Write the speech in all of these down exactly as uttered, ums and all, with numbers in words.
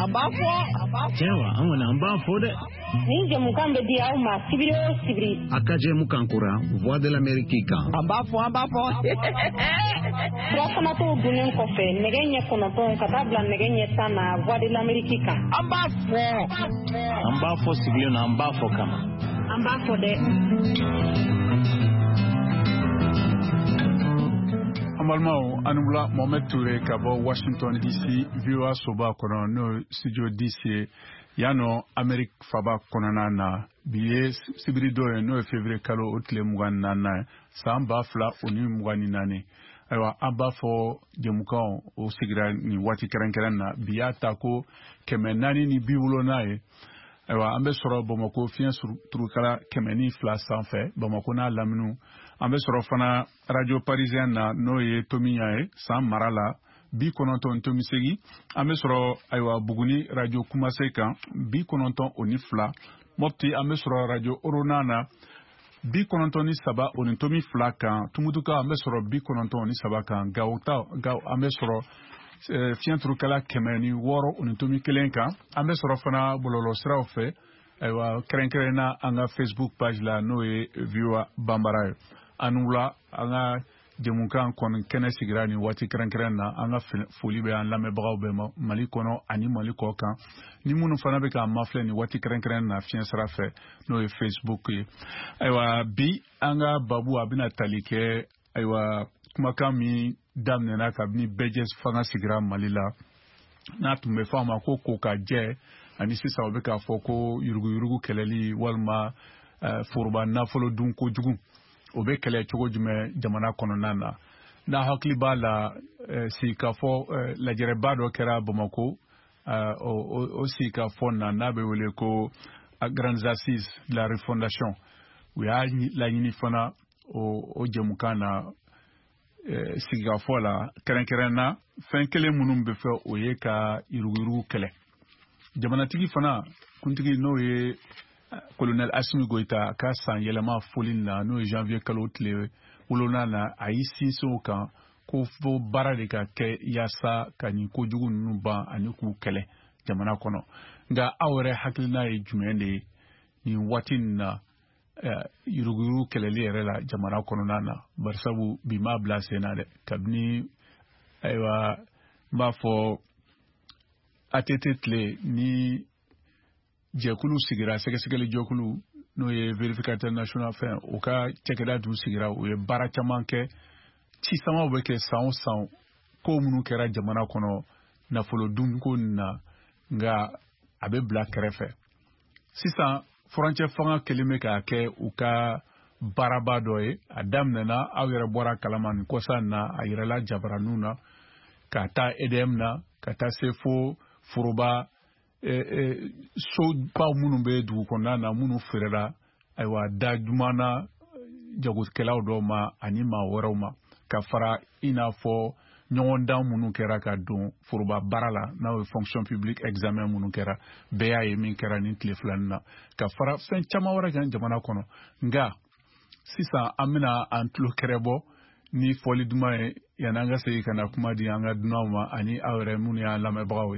Ambafo, Jewa, amwana ambafo de. Ninja mukambe di au ma sibiri o sibiri. Akaje mukankura, voix de l'Amérique. Ambafo, ambafo. Frafana to gunen kofe, negenye konoton katabla negenye sana voix de l'Amérique. Ambafo. Ambafo sibiri na ambafo kama. Ambafo de. Amalmao anubla Mohamed Touré kabo Washington D C viewa soba kono no studio D C yano Amerique faba kono na biye sibiri do no février kalo otle mugan nana samba fla oni mugani nane aywa amba fo demukan o sigira ni wati kerenkeran na biya tako kemenani ni biwulo nae aywa ambe soro Bamako fian turukala kemeni fla sanfɛ Bamako na laminu ambe soro fana radio parisien na noye tomiyae san marala bi kononton tomisegi ambe soro aywa buguni radio kumase kan bi kononton oni fla mopti ambe soro radio oronana bi kononton ni saba oni tomi fla kan tumutuka ambe soro bi kononton oni saba kan gauta gaw ambe soro Uh, fiantru kala kemeni woro unitomi kelenka ambe soro fana bololo sraw fe aywa krenkrena anga Facebook page la noe viewa bambara anula anga demunkan kon kene sigrani wati krenkrena anga foli be an lame bagaw be mali kono ani mali ko kan ni munu fana be ka mafle ni wati krenkrena fien sra fe noe Facebook aywa bi anga babu abina talike aywa kuma kami damne na kabini bejes fanga sigira malila na tumbe fama ko ko ka je ani sisa obe ka foko yurugu yurugu keleli walma uh, furba na folo dun ko jugu obe kele chogo jume jamana kono nana na hakli bala uh, si ka fo uh, la jere bado kera Bamako uh, o, o, o si ka fo na na be wele ko uh, grandes assises la refondation we a la yini fana o, o jemukana Eh, siga fola keren keren na fen kele munum be fe oye ka irugiru kele jamana tigi fana kuntigi no ye colonel Assimi Goïta ka san yelema folin na no janvier kalotle ulona na aisi so kan ko fo barade ka ke yasa kani ko jugu nu ba ani ku kele jamana kono nga awre hakilina e jumende ni watin na Uh, yuruguru keleli yɛrɛ la jamana kɔnɔna na barisabu bi ma bila sen na dɛ kabini ayiwa n b'a fɔ A T T tile ni jɛkulu sigira sɛgɛsɛgɛli jɛkulu n'o ye vérificateur national fɛn o ka cɛkɛda dun sigira o ye baara caman kɛ cisamaw bɛ kɛ san o san ko minnu kɛra jamana kɔnɔ nafolo dunko na nga a bɛ bila kɛrɛfɛ sisan frontière fanga kelime ka kɛ u ka baraba dɔ ye a daminɛna aw yɛrɛ bɔra kalama ni kɔsa na a yɛrɛla jabaranu na ka taa E D M na ka taa se fo foroba eh, eh, sobaw minnu bɛ dugu kɔnɔna na minnu feerela ayiwa da juman na jagokɛlaw dɔw ma ani maa wɛrɛw ma ka fara i n'a fɔ ɲɔgɔn dan minnu kɛra ka don foroba baara la n'aw ye fonction publique examen minnu kɛra bɛɛ y'a ye min kɛra nin tile filanin na ka fara fɛn caman wɛrɛ kan jamana kɔnɔ nka sisan an bɛna an tulo kɛrɛ bɔ ni fɔli duman ye yanni an ka segin ka na kuma di an ka dunanw ma ani aw yɛrɛ minnu y'an lamɛnbagaw ye.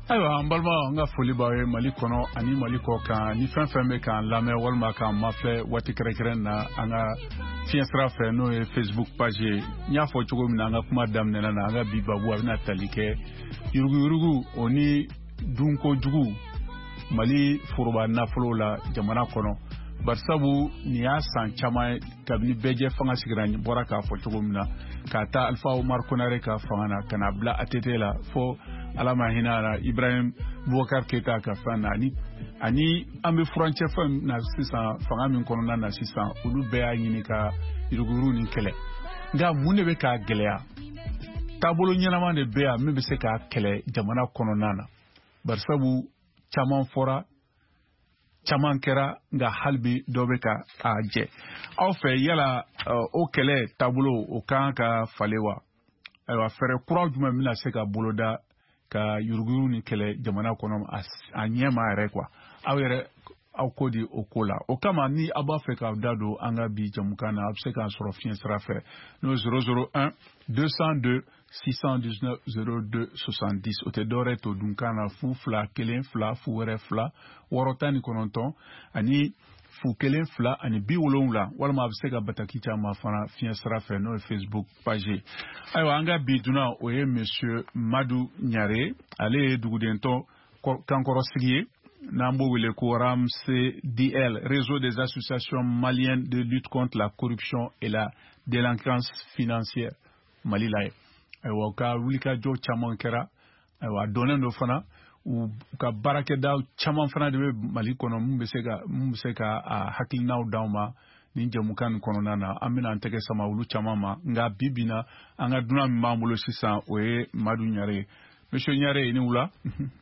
ayiwa an balima an ka foli b'aw ye Mali kɔnɔ ani Mali kɔ kan ni fɛn fɛn bɛ k'an lamɛn walima k'an mafilɛ waati kɛrɛnkɛrɛn na an ka fiɲɛ sira fɛ n'o ye Facebook page ye n y'a fɔ cogo min na an ka kuma daminɛ na an ka bi babu a bɛna tali kɛ yuruguyurugu o ni dunkojugu Mali foroba nafolo la jamana kɔnɔ barisabu nin y'a san caman ye kabini bɛɛjɛ fanga sigira n bɔra k'a fɔ cogo min na k'a taa Alpha Omar Konare ka fanga na ka na bila A T T la fo Ala ma hinɛ la Ibrahim Boubacar Keita ka fɛn na ani ani an bɛ furancɛ fɛn na sisan fanga min kɔnɔna na sisan olu bɛɛ y'a ɲini ka yuruguyurugu ni kɛlɛ nka mun de bɛ k'a gɛlɛya taabolo ɲɛnama de bɛ yan min bɛ se k'a kɛlɛ jamana kɔnɔna na barisabu caman fɔra caman kɛra nka hali bi dɔ bɛ ka a jɛ aw fɛ yala o kɛlɛ taabolo o kan ka falen wa ayiwa fɛɛrɛ kura jumɛn bɛna se ka boloda ka yuruguyurugu ni kɛlɛ jamana kɔnɔ a ɲɛma yɛrɛ quoi aw yɛrɛ aw ko di o ko la o kama ni aw b'a fɛ k'aw da don an ka bi jamukan na a bɛ se k'an sɔrɔ fiɲɛ sira fɛ n'o zéro zéro un deux cent deux six cent dix-neuf zéro deux soixante-dix o tɛ dɔwɛrɛ to dunkan na fu fila kelen fila fu wɛrɛ fila wɔɔrɔ tan ni kɔnɔntɔn ani fu kelen fila ani bi wolonwula walima a bɛ se ka bataki caman fana fiɲɛ sira fɛ n'o ye Facebook page ye ayiwa an ka bi dunan o ye monsieur Madu Ɲare ale ye dugudentɔ kankɔrɔsigi ye n'an b'o wele ko R A M C D L réseau des associations maliennes de lutte contre la corruption et la délinquance financière Mali la ye ayiwa u ka wulikajɔ caman kɛra ayiwa a dɔnnen do fana u ka baarakɛda caman fana de bɛ Mali kɔnɔ mun bɛ se ka mun bɛ se ka a hakilinaw d'anw ma nin jɛmukan nin kɔnɔna na an bɛna an tɛgɛ sama olu caman ma nka bi bi in na an ka dunan min b'an bolo sisan o ye Madu Ɲare ye monsieur Ɲare i ni wula.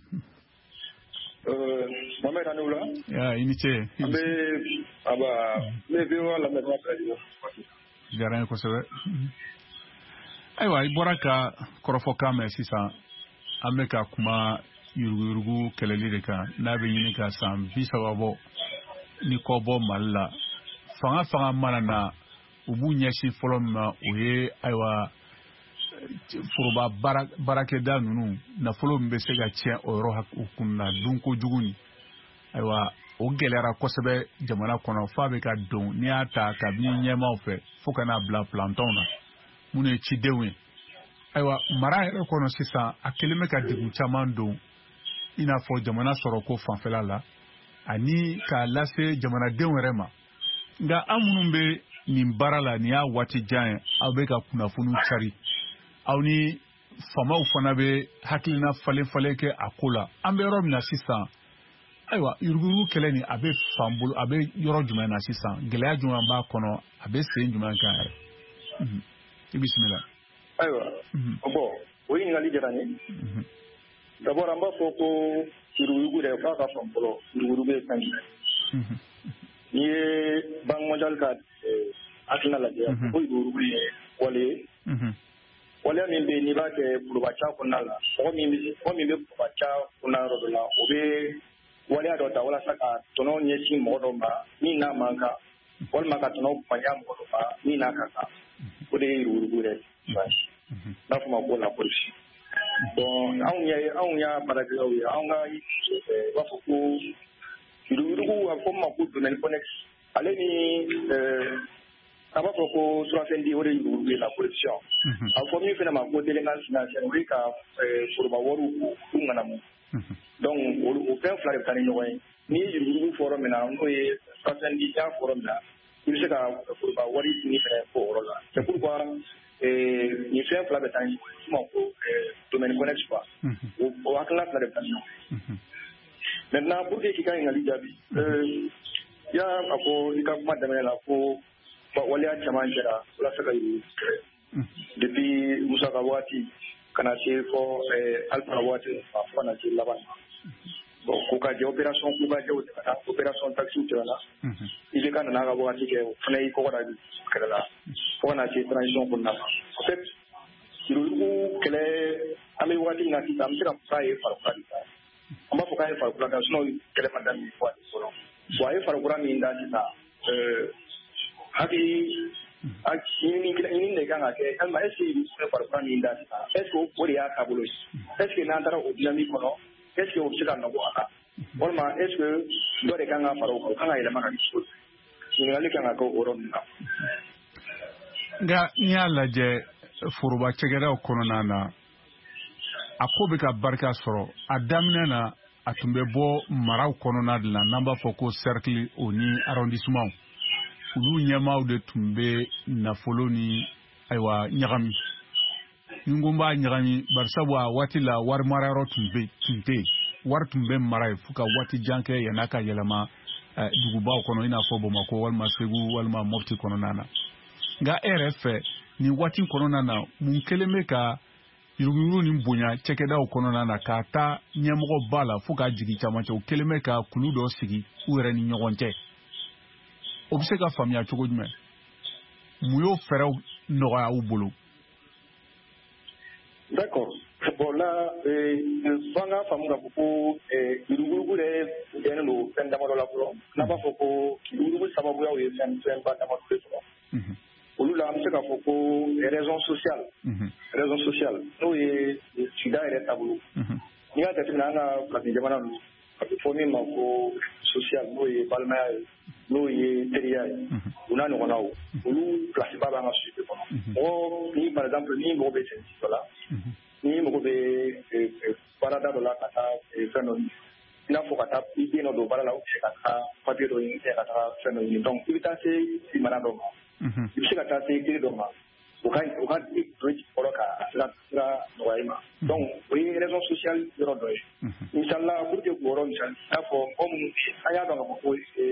Mohamed ani wula. Ya i ni ce. An bɛ aba n bɛ V O A lamɛn n'a bɛɛ ye. Diyara n ye kosɛbɛ. Ayiwa i bɔra ka kɔrɔfɔkan mɛn sisan an bɛ ka kuma yuruguyurugu kɛlɛli de kan n'a bɛ ɲini ka san bi saba bɔ ni kɔ bɔ Mali la fanga fanga mana na u b'u ɲɛsin fɔlɔ min ma o ye ayiwa foroba baarakɛda ninnu nafolo min bɛ se ka tiɲɛ o yɔrɔ kun na dunkojugu ni ayiwa o gɛlɛyara kosɛbɛ jamana kɔnɔ f'a bɛ ka don n'i y'a ta kabini ɲɛmaaw fɛ fo ka n'a bila plantɔnw na minnu ye cidenw ye ayiwa mara yɛrɛ kɔnɔ sisan a kelen bɛ ka degun caman don i n'a fɔ jamana sɔrɔko fanfɛla la ani k'a lase jamanadenw yɛrɛ ma nka an minnu bɛ nin baara la nin y'a waati jan ye aw bɛ ka kunnafoniw cari aw ni famaw fana bɛ hakilina falen falen kɛ a ko la an bɛ yɔrɔ min na sisan ayiwa yuruguyurugu kɛlɛ nin a bɛ fan bolo a bɛ yɔrɔ jumɛn na sisan gɛlɛya jumɛn b'a kɔnɔ a bɛ sen jumɛn kan yɛrɛ i bisimila. Ayiwa bɔn o ɲininkali diyara n ye d'abord an b'a fɔ ko yuruguyurugu dɛ f'a ka fan fɔlɔ yuruguyurugu ye fɛn jumɛn n'i ye banque mondiale ka hakilina lajɛ ko yuruguyurugu ye wale ye waleya min bɛ yen n'i b'a kɛ forobaca kɔnɔna la mɔgɔ min bɛ mɔgɔ min bɛ forobaca kɔnɔna yɔrɔ dɔ la o bɛ waleya dɔ ta walasa ka tɔnɔ ɲɛsin mɔgɔ dɔ ma min n'a man kan walima ka tɔnɔ kumanya mɔgɔ dɔ ma min n'a ka kan o de ye yuruguyurugu yɛrɛ n'a fɔ ma ko la polisi bon anw ye anw y'a baarakɛlaw ye anw ka i b'a fɔ ko yuruguyurugu a bɛ fɔ min ma ko domaine connexe ale ni a b'a fɔ ko surafɛndi o de ye yuruguyurugu ye la corruption a bɛ fɔ min fana ma ko délinquance financière o ye ka foroba wariw u ŋanamu donc o fɛn fila de bɛ taa ni ɲɔgɔn ye n'i ye yuruguyurugu fɔ yɔrɔ min na n'o ye surafɛndi y'a fɔ yɔrɔ min na i bɛ se ka foroba wari ɲini fana fɔ o yɔrɔ la c'est pourquoi nin fɛn fila bɛ taa ni ɲɔgɔn ye kuma ko domaine connexe quoi o hakilina fila de bɛ taa ni ɲɔgɔn ye maintenant pour que k'i ka ɲininkali jaabi i y'a fɔ i ka kuma daminɛ la ko waleya caman kɛra walasa ka yuruguyurugu kɛlɛ depuis Musa ka waati ka na se fɔ Alpha ka waati fo ka na se laban bon ko ka jɛ opération ko ka jɛ o tɛmɛna opération taxi tɛmɛna I B K nana ka waati kɛ o fana y'i kɔkɔ da kɛlɛ la fo ka na se transition kɔnɔna na en fait yuruguyurugu kɛlɛ an bɛ waati min na sisan an bɛ se ka fɔ k'a ye farikura de ta an b'a fɔ k'a ye farikura da sinon kɛlɛ ma daminɛ fɔ a fɔlɔ bon a ye farikura min da sisan hakili ɲini de kan ka kɛ yalima est ce que farikura min da sisan est ce que o de y'a taabolo ye est ce que n'an taara o dynamique kɔnɔ est-ce que o bɛ se ka nɔbɔ a la walima est-ce que dɔ de kan ka fara o kan o kan ka yɛlɛma ka kɛ cogo di ɲininkali kan ka kɛ o yɔrɔ ninnu na. Nka n y'a lajɛ foroba cɛkɛdaw kɔnɔna na a ko bɛ ka barika sɔrɔ a daminɛ na a tun bɛ bɔ maraw kɔnɔna de la n'an b'a fɔ ko cercle o ni arrondissement olu ɲɛmaaw de tun bɛ nafolo ni ayiwa ɲagami ni ko n b'a ɲagami barisabu a waati la wari marayɔrɔ tun bɛ tun tɛ yen wari tun bɛ mara yen fo ka waati jan kɛ yan'a ka yɛlɛma dugubaw kɔnɔ i n'a fɔ Bamakɔ walima Segu walima Mopti kɔnɔna na nka e yɛrɛ fɛ nin waati kɔnɔna na mun kelen bɛ ka yuruguyurugu ni bonya cɛkɛdaw kɔnɔna na k'a ta ɲɛmɔgɔ ba la fo k'a jigin camancɛ o kelen bɛ ka kulu dɔ sigi u yɛrɛ ni ɲɔgɔn cɛ o bɛ se ka faamuya cogo jumɛn mun y'o fɛɛrɛw nɔgɔya u bolo. D'accord. Bon là f'an ka faamu k'a fɔ ko yuruguyurugu de bɛnnen don fɛn damadɔ la fɔlɔ n'a b'a fɔ ko yuruguyurugu sababuyaw ye fɛn fɛnba damadɔ de sɔrɔ olu la an bɛ se k'a fɔ ko raison sociale raison sociale n'o ye sida yɛrɛ taabolo n'i y'a jateminɛ an ka farafin jamana ninnu a bɛ fɔ min ma ko social n'o ye balimaya ye n'o ye teriya ye u n'a ɲɔgɔnnaw olu pilasi ba b'an ka société kɔnɔ mɔgɔ ni par exemple ni mɔgɔ bɛ service dɔ la ni mɔgɔ bɛ baarada dɔ la ka taa fɛn dɔ ɲini i n'a fɔ ka taa i den dɔ don baara la u bɛ se ka taa papier dɔ ɲini ka taa fɛn dɔ ɲini donc i bɛ taa se limana dɔ ma i bɛ se ka taa se kiri dɔ ma o ka o ka i don fɔlɔ ka sira sira nɔgɔya i ma donc o ye raison sociale yɔrɔ dɔ ye misala pour que k'o yɔrɔ misali i n'a fɔ mɔgɔ minnu an y'a dɔn ka fɔ ko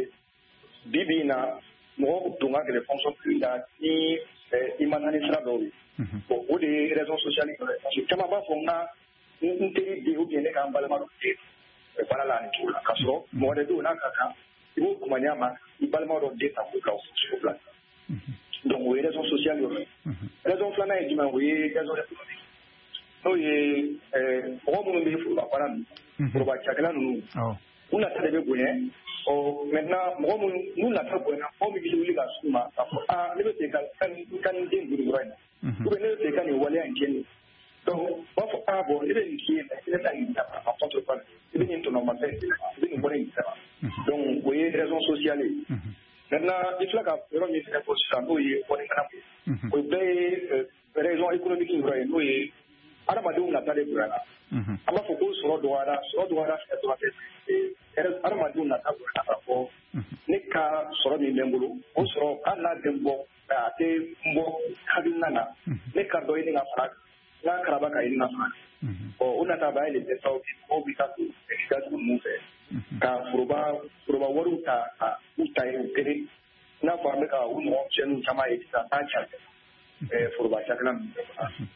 bi bi in na mɔgɔ don ka gɛlɛn fonction publique la ni i ma taa ni sira dɔw ye bon o de ye raison sociale dɔ ye parce que caman b'a fɔ n ka n teri den ou bien ne ka n balima dɔ den baara la nin cogo la k'a sɔrɔ mɔgɔ de bɛ yen o n'a ka kan i b'o kumaniya ma i balima dɔ den ta k'o bila o bila donc o ye raison sociale yɔrɔ ye raison filanan ye jumɛn o ye raison économique n'o ye mɔgɔ minnu bɛ foroba baara ninnu foroba cakɛla ninnu u nata de bɛ bonya ɔ maintenant mɔgɔ minnu n'u nata bonya mɔgɔ min bɛ wuli ka s'u ma k'a fɔ aa ne bɛ fɛ ka ka nin den duuru yɔrɔ in na ou bien ne bɛ fɛ ka nin waleya in kɛ nin donc u b'a fɔ aa bon ne bɛ nin k'i ye mais i bɛ taa nin dafa en contrepartie i bɛ nin tɔnɔmafɛn i bɛ nin wale in sara donc o ye raison sociale ye maintenant i filɛ ka yɔrɔ min fɛnɛ fɔ sisan n'o ye bɔnnikana ye o bɛɛ ye raison économique yɔrɔ ye n'o ye adamadenw nata de bonyana an b'a fɔ ko sɔrɔ dɔgɔyara sɔrɔ dɔgɔyara fɛnɛ dɔrɔn tɛ adamadenw nata bonyana k'a fɔ ne ka sɔrɔ min bɛ n bolo o sɔrɔ hali n'a tɛ n bɔ a tɛ n bɔ hakilina na ne ka dɔ ɲini ka fara n ka karaba ka ɲini ka fara ɔ o nata b'a ye le sababu ye mɔgɔw bɛ taa datugu ninnu fɛ ka foroba foroba wariw ta ka u ta ye u kelen i n'a fɔ an bɛ ka u mɔgɔ misɛnninw caman ye sisan n'a cari foroba cakɛla ninnu fɛ.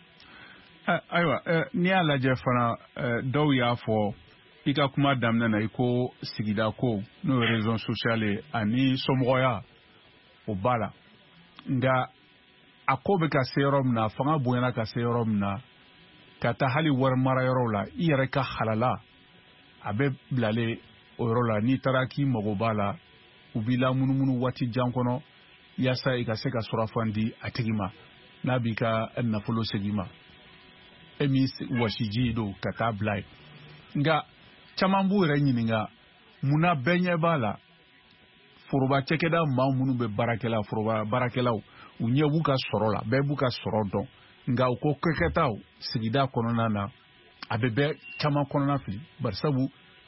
Ayiwa n'i y'a lajɛ fana dɔw y'a fɔ i ka kuma daminɛ na i ko sigida ko n'o ye raison sociale ye ani somɔgɔya o b'a la nka a ko bɛ ka se yɔrɔ min na fanga bonyana ka se yɔrɔ min na ka taa hali wari mara yɔrɔ la i yɛrɛ ka halala a bɛ bilalen o yɔrɔ la n'i taara k'i mago b'a la u b'i la munumunu waati jan kɔnɔ yaasa i ka se ka surafan di a tigi ma n'a b'i ka nafolo segin ma e min wasiji don ka taa bila ye nka caman b'u yɛrɛ ɲininka munna bɛɛ ɲɛ b'a la foroba cɛkɛda maa minnu bɛ baarakɛla foroba baarakɛlaw u ɲɛ b'u ka sɔrɔ la bɛɛ b'u ka sɔrɔ dɔn nka u ko kɛkɛtaw sigida kɔnɔna na a bɛ bɛɛ caman kɔnɔna fili barisabu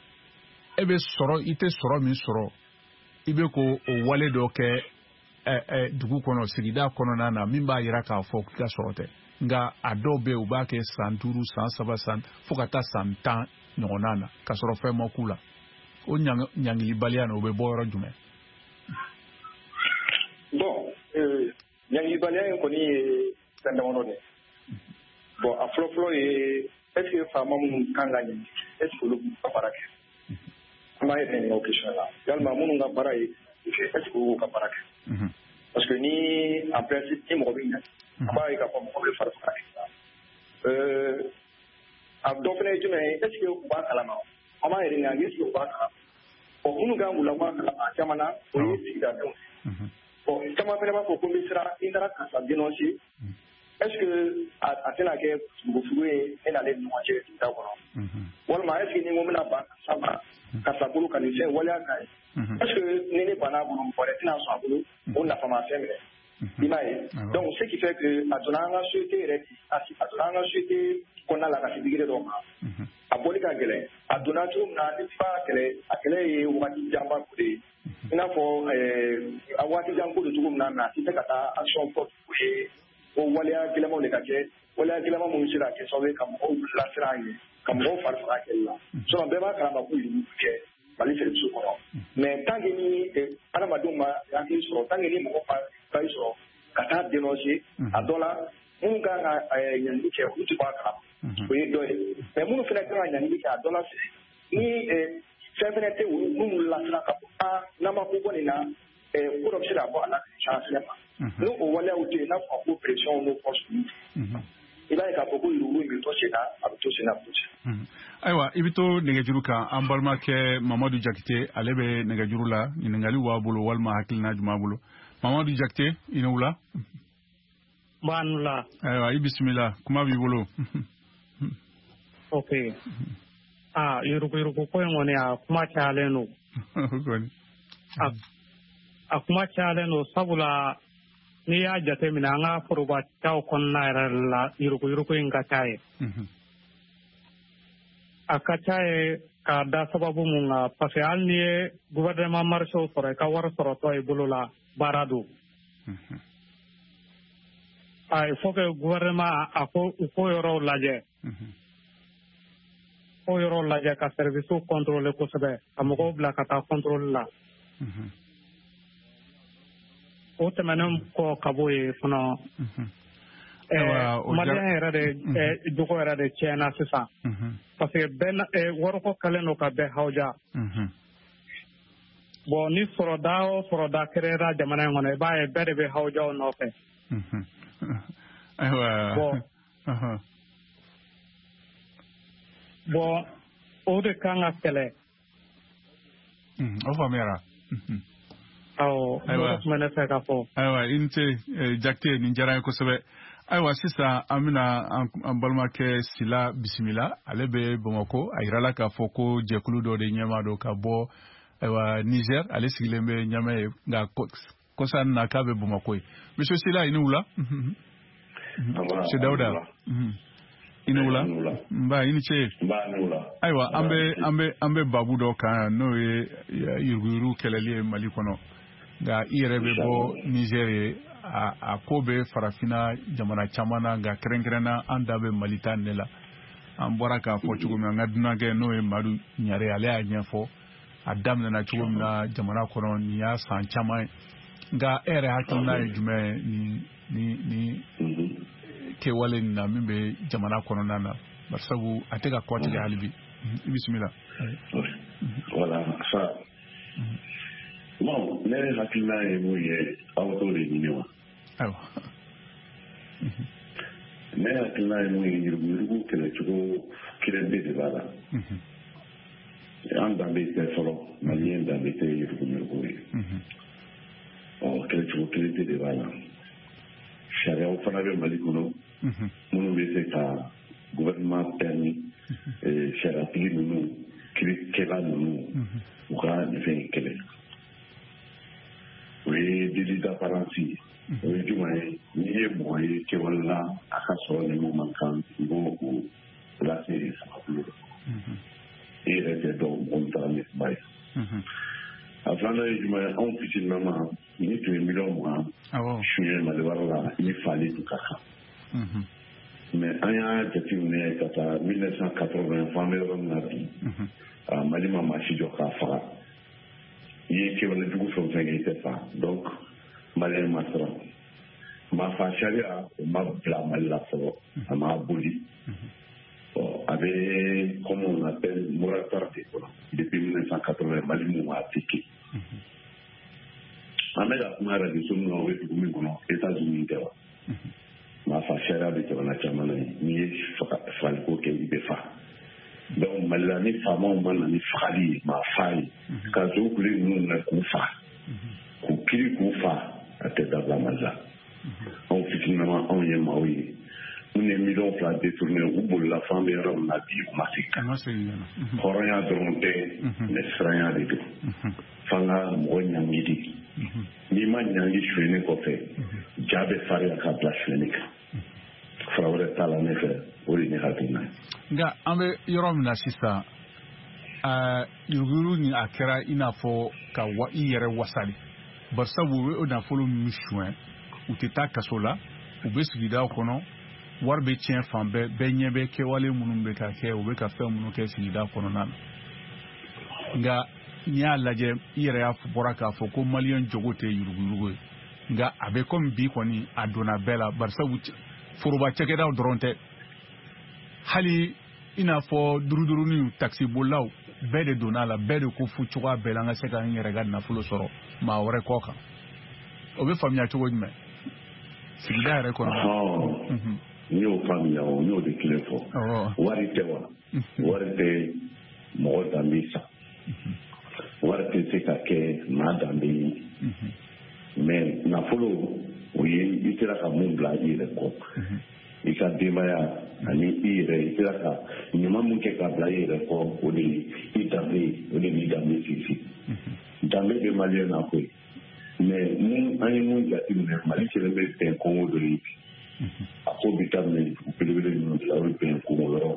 e bɛ sɔrɔ i tɛ sɔrɔ min sɔrɔ i bɛ ko o wale dɔ kɛ dugu kɔnɔ sigida kɔnɔna na min b'a yira k'a fɔ k'i ka sɔrɔ tɛ nka a dɔw bɛ yen u b'a kɛ san duuru san saba san fo ka taa san tan ɲɔgɔnna na ka sɔrɔ fɛn ma k'u la o ɲangilibaliya na o bɛ bɔ yɔrɔ jumɛn. bon ɲangilibaliya in kɔni ye fɛn damadɔ de bon a fɔlɔfɔlɔ ye est ce que faama minnu kan ka ɲini est ce que olu b'u ka baara kɛ an b'a yɛrɛ ɲininka o question la yalima minnu ka baara ye est ce que olu b'u ka baara kɛ parce que ni en principe ni mɔgɔ bɛ ɲɛ an b'a ye k'a fɔ mɔgɔ bɛ fari faga de a dɔ fana ye jumɛn ye est ce que u b'a kalama an b'a yɛrɛ ɲininka est ce que u b'a kalama bon minnu kan k'u labɔ a kalama a caman na o ye sigidadenw bon caman fana b'a fɔ ko n bɛ siran i taara karisa dénoncer est ce que a tɛna kɛ fugufugu ye e n'ale ni ɲɔgɔn cɛ sigida kɔnɔ walima vraiment est-ce que ni mo mina ba sama ka sabulu ka ni fɛn waleya ka ye parce que ni ne banna bolo mɔgɔ wɛrɛ tɛna sɔn a bolo o nafa ma fɛn minɛ i m'a ye donc ce qui fait que a donna an ka société yɛrɛ a donna an ka société kɔnɔna la ka se degré dɔ ma a bɔli ka gɛlɛn a donna cogo min na ni ba kɛlɛ a kɛlɛ ye waati janba ko de ye i n'a fɔ a waati jan ko de cogo min na na a tɛ se ka taa action forte ko ye o waleya gɛlɛmaw de ka kɛ waleya gɛlɛma minnu sera kɛ sababu ye ka mɔgɔw bilasira a ye ka mɔgɔw fari faga kɛli la sinon bɛɛ b'a kalama ko yurugu kɛ Mali sɛriso kɔnɔ mais tant que ni adamadenw ma hakili sɔrɔ tant que ni mɔgɔ fa yi sɔrɔ ka taa dénoncer a dɔ la minnu kan ka ɲanigi kɛ olu tɛ bɔ a kalama o ye dɔ ye mais minnu fana kan ka ɲanigi kɛ a dɔ la ni fɛn fana tɛ olu minnu lasira ka fɔ aa n'an ma ko bɔ nin na ko dɔ bɛ se ka bɔ a la chance ma ni o waleyaw tɛ yen n'a fɔ ko pression n'o force i b'a ye k'a fɔ ko yurugu in bɛ to sen na a bɛ to sen na ayiwa i bɛ to nɛgɛjuru kan an balimakɛ Mamadu Jakite ale bɛ nɛgɛjuru la ɲininkali b'a bolo walima hakilina jumɛn b'a bolo Mamadu Jakite i ni wula. B'a nu la. ayiwa i bisimila kuma b'i bolo. ok ah yurugu yurugu ko in kɔni a kuma cayalen don. a kuma cayalen don sabula n'i y'a jate minɛ an ka forobacaw kɔnɔna yɛrɛ la yurugu yurugu in ka ca ye. a ka ca ye k'a da sababu mun kan parce que hali n'i ye gouvernement marché sɔrɔ i ka wari sɔrɔtɔ i bolo la baara don. a il faut que gouvernement a ko u ko yɔrɔw lajɛ. ko yɔrɔw lajɛ ka service contrôler kosɛbɛ ka mɔgɔw bila ka taa contrôle la. o tɛmɛnen kɔ ka bɔ yen fana maliyɛn yɛrɛ de jogo yɛrɛ de tiɲɛna sisan parce que bɛɛ wariko kɛlen don ka bɛɛ hawuja bon ni sɔrɔda o sɔrɔda kɛrɛra jamana in kɔnɔ i b'a ye bɛɛ de bɛ hawuja o nɔfɛ bon bon o de kan ka kɛlɛ o faamuyara. awɔ o tun bɛ ne fɛ ka fɔ. ayiwa i ni ce Jakite nin diyara n ye kosɛbɛ. ayiwa sisan an bɛna an balimakɛ Sila bisimila ale bɛ Bamakɔ a yirala k'a fɔ ko jɛkulu dɔ de ɲɛmaa don ka bɔ ayiwa Niger ale sigilen bɛ Ɲamɛ ye nka kɔsa na k'a bɛ Bamakɔ ye monsieur Sila i ni wula. monsieur Dawuda i ni wula nba i ni ce. ayiwa an bɛ an bɛ an bɛ baabu dɔ kan n'o ye yuruguyurugu kɛlɛli ye Mali kɔnɔ nka i yɛrɛ bɛ bɔ Niger ye a a ko bɛ farafinna jamana caman na nka kɛrɛnkɛrɛnna an da bɛ Mali ta ne la an bɔra k'a fɔ cogo min na an ka dunankɛ n'o ye Madu Ɲare ale y'a ɲɛfɔ a daminɛna cogo min na jamana kɔnɔ nin y'a san caman ye nka e yɛrɛ hakilina ye jumɛn ni ni ni kɛwale nin na min bɛ jamana kɔnɔna na bari sabu a tɛ ka kɔtigɛ hali bi i bisimila. voilà ça bon ne hakilina ye mun ye aw t'o de ɲini wa. ayiwa. ne hakilina ye mun ye yuruguyurugu kɛlɛcogo kelen bɛ de b'a la. an danbe tɛ fɔlɔ maliyɛn danbe tɛ yuruguyurugu ye. ɔ kɛlɛcogo kelen bɛ de b'a la. sariyaw fana bɛ Mali kɔnɔ minnu bɛ se ka gouvernement permis sariyatigi ninnu kirikɛla ninnu u ka nin fɛn in kɛlɛ. o ye délit d'apparence ye. o ye jumɛn ye n'i ye mɔgɔ ye kɛwale la a ka sɔrɔ ninnu man kan i b'o o lase sababulu la. e yɛrɛ tɛ dɔn mɔgɔ min taara ni kuma ye. a filanan ye jumɛn ye anw fitininama ni tun ye miliyɔn mugan suɲɛ Maliwari la ni fali tun ka kan. mais an y'a jateminɛ ka taa mille neuf cent quatre-vingts fɔ an bɛ yɔrɔ min na bi Mali ma maa si jɔ k'a faga i ye kɛwale jugu fɛn o fɛn kɛ i tɛ fa donc maliyɛn ma siran marifa sariya o ma bila Mali la fɔlɔ a ma boli bon a bɛ comme on appelle moratoire de kɔnɔ depuis mille neuf cent quatre-vingts Mali mun b'a appliqué an bɛ ka kuma radio min na o ye dugu min kɔnɔ États-Unis tɛ wa marifa sariya bɛ jamana caman na n'i ye faliko kɛ i bɛ fa donc Mali la ni faamaw ma na ni fagali ye maa fa ye ka so kule ninnu na k'u fa k'u kiri k'u fa a tɛ dabila Mali la anw fitininama anw ye maaw ye ne million fila détourné u bolila fan bɛ yɔrɔ min na bi u ma segin hɔrɔnya dɔrɔn tɛ mɛ siranya de don f'an ka mɔgɔ ɲangi de n'i ma ɲangi suyɛni kɔfɛ ja bɛ farinya ka bila suyɛni kan fara wɛrɛ t'a la ne fɛ o de ne hakilina ye. Nka an bɛ yɔrɔ min na sisan yuruguyurugu ni a kɛra i n'a fɔ ka wa i yɛrɛ wasali bari sabu u bɛ o nafolo min suɲɛ u tɛ taa kaso la u bɛ sigidaw kɔnɔ wari bɛ tiɲɛ fan bɛɛ bɛɛ ɲɛ bɛ kɛwale minnu bɛ ka kɛ u bɛ ka fɛn minnu kɛ sigida kɔnɔna na nka n'i y'a lajɛ i yɛrɛ y'a bɔra k'a fɔ ko maliyɛn jogo tɛ yuruguyurugu ye nka a bɛ komi bi kɔni a donna bɛɛ la bari sabu foroba cakɛdaw dɔrɔn tɛ hali i n'a fɔ duruduruni takisibolilaw bɛɛ de donna a la bɛɛ de ko fu cogoya bɛɛ la an ka se ka n yɛrɛ ka nafolo sɔrɔ maa wɛrɛ kɔ kan o bɛ faamuya cogo jumɛn sigida yɛrɛ kɔnɔ. N y'o faamuya o n y'o de kelen fɔ wari tɛ wa wari tɛ mɔgɔ danbe san wari tɛ se ka kɛ maa danbe ye mɛ nafolo o ye i sera ka mun bila i yɛrɛ kɔ i ka denbaya ani i yɛrɛ i sera ka ɲuman mun kɛ ka bila i yɛrɛ kɔ o de i danbe ye o de b'i danbe sinsin danbe bɛ maliyɛn na koyi mɛ mun an ye mun jateminɛ mali kelen bɛ bɛn kɔngɔ dɔ ye bi a ko bɛ daminɛ belebele ninnu de la o bɛ bɛn kɔngɔ yɔrɔw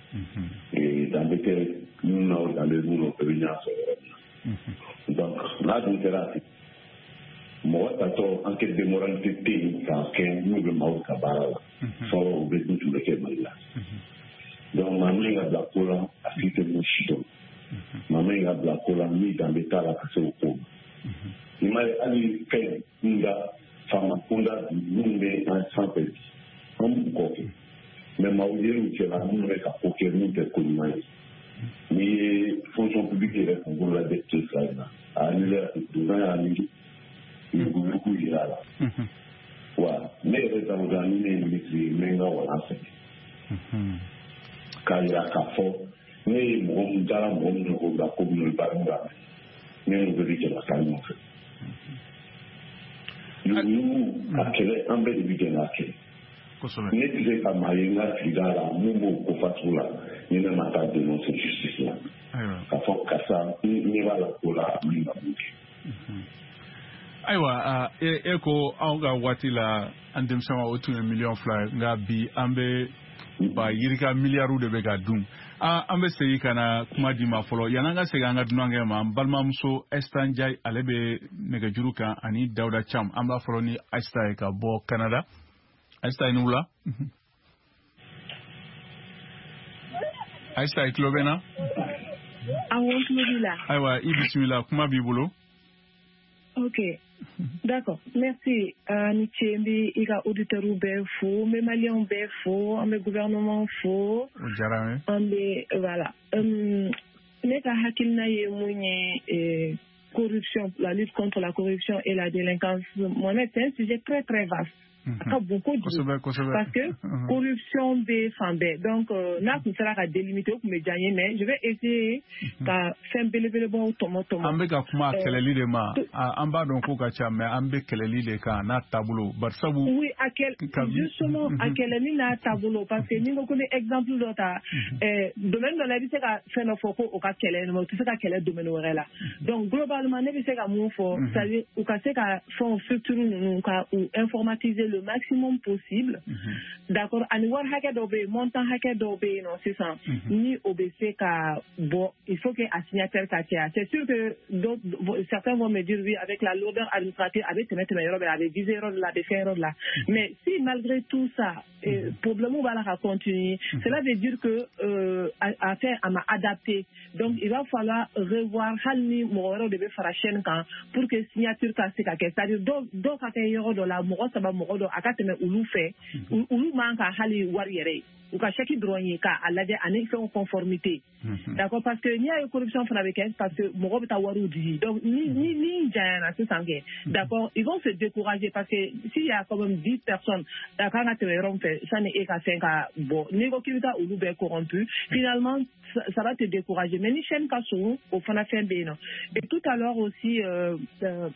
ye danbe tɛ minnu na o danbe minnu bɛɛ bɛ ɲɔgɔn sɔrɔ yɔrɔ min na donc n'a dun kɛra ten mɔgɔ tatɔ an kɛ démoralité tɛ yen k'a kɛ n'u bɛ maaw ka baara la fɔlɔ u bɛ dun tun bɛ kɛ mali la donc maa min ka bila ko la a si tɛ mun si dɔn maa min ka bila ko la min danbe t'a la ka se o ko ma i ma ye hali fɛn kunda fanga kunda minnu bɛ an sanfɛ an b'u kɔfɛ mɛ maaw yɛrɛw cɛla minnu bɛ ka ko kɛ min tɛ ko ɲuman ye n'i ye fonction publique yɛrɛ kun bolo lajɛ tile fila in na a annulé donna y'a annulé yuruguyurugu yira a la wa ne yɛrɛ Daouda ni ne ye ministre ye n bɛ n ka walan sɛgɛn k'a yira k'a fɔ ne ye mɔgɔ min taara mɔgɔ minnu ko bila ko minnu baara min na ne n'u bɛɛ bɛ jɛ ka taa ɲɔgɔn fɛ yuruguyurugu a kɛlɛ an bɛɛ de bɛ jɛ k'a kɛlɛ ne tɛ se ka maa ye n ka sigida la mun b'o ko fasugu la ni ne ma taa dénoncer justice la k'a fɔ karisa n ɲɛ b'a la ko la a min ka mun kɛ. Ayiwa e ko anw ka waati la an denmisɛnw o tun ye miliyɔn fila ye nka bi an bɛ ba yirika miliyariw de bɛ ka dun an bɛ segin ka na kuma di ma fɔlɔ yanni an ka segin an ka dunankɛ ma an balimamuso Aïssata Ndiaye ale bɛ nɛgɛjuru kan ani Dawuda Cham an b'a fɔlɔ ni Aïssata ye ka bɔ Canada Aïssata i ni wula Aïssata i tulo bɛ n na awɔ n tulo b'i la ayiwa i bisimila kuma b'i bolo. Ok, d'accord. Merci. Ni ce mbi i ka auditeurs bɛɛ fo, n bɛ maliyɛnw bɛɛ fo, an bɛ gouvernement fo. O diyara n ye. An bɛ voilà. Ne ka hakilina ye mun ye corruption, la lutte contre la corruption et la délinquance. Mohamed, c'est un sujet très très vaste. A beaucoup de parce que corruption bɛ fan bɛɛ donc n'a kun sera ka délimiter o kun bɛ diya n ye mais je vais essayer ka fɛn belebelebaw tɔmɔ tɔmɔ. An bɛ ka kuma kɛlɛli de ma an b'a dɔn ko ka ca mais an bɛ kɛlɛli de kan n'a taabolo bari sabu. Oui a kɛlɛ justement a kɛlɛli n'a taabolo parce que ni n ko ko ni exemple dɔ ta domaine dɔ la i bɛ se ka fɛn dɔ fɔ ko o ka kɛlɛ mais o tɛ se ka kɛlɛ domaine wɛrɛ la donc globalement ne bɛ se ka mun fɔ c'est à dire u ka se ka fɛnw structure ninnu ka u informatiser le maximum possible. Mm-hmm. D'accord. Ani war hakɛ dɔ bɛ yen, montant hakɛ dɔ bɛ yen nɔ sisan. Ni o bɛ se ka bɔ, il faut que a signataire ka caya. C'est sûr que certains vont me dire oui avec la lourdeur administrative a bɛ tɛmɛ tɛmɛ yɔrɔ bɛɛ, a bɛ viser yɔrɔ de la, a bɛ fɛn yɔrɔ de la. Mais si malgré tout ça, eh, problème b'a la ka continuer, mm-hmm. cela veut dire que euh, a fait a ma adapté. Donc il va falloir revoir hali ni mɔgɔ wɛrɛw de bɛ fara chaîne kan pour que signature ka se ka kɛ. C'est-à-dire dɔw dɔw ka kɛ yɔrɔ dɔ la, mɔgɔ saba mɔgɔ dɔ a ka tɛmɛ olu fɛ olu man ka hali wari yɛrɛ ye ou ka chaki dronye ka alade ani fait en conformité d'accord parce que ni a corruption fana avec parce que mo beta waru di donc ni ni ni jana c'est sangue d'accord ils vont se décourager parce que s'il y a quand même dix personnes d'accord na te ron fait ça n'est qu'à cinq à bon nego kibita ou be corrompu finalement ça, ça va te décourager mais ni chaîne ka sou au fana fait bien et tout à l'heure aussi euh, euh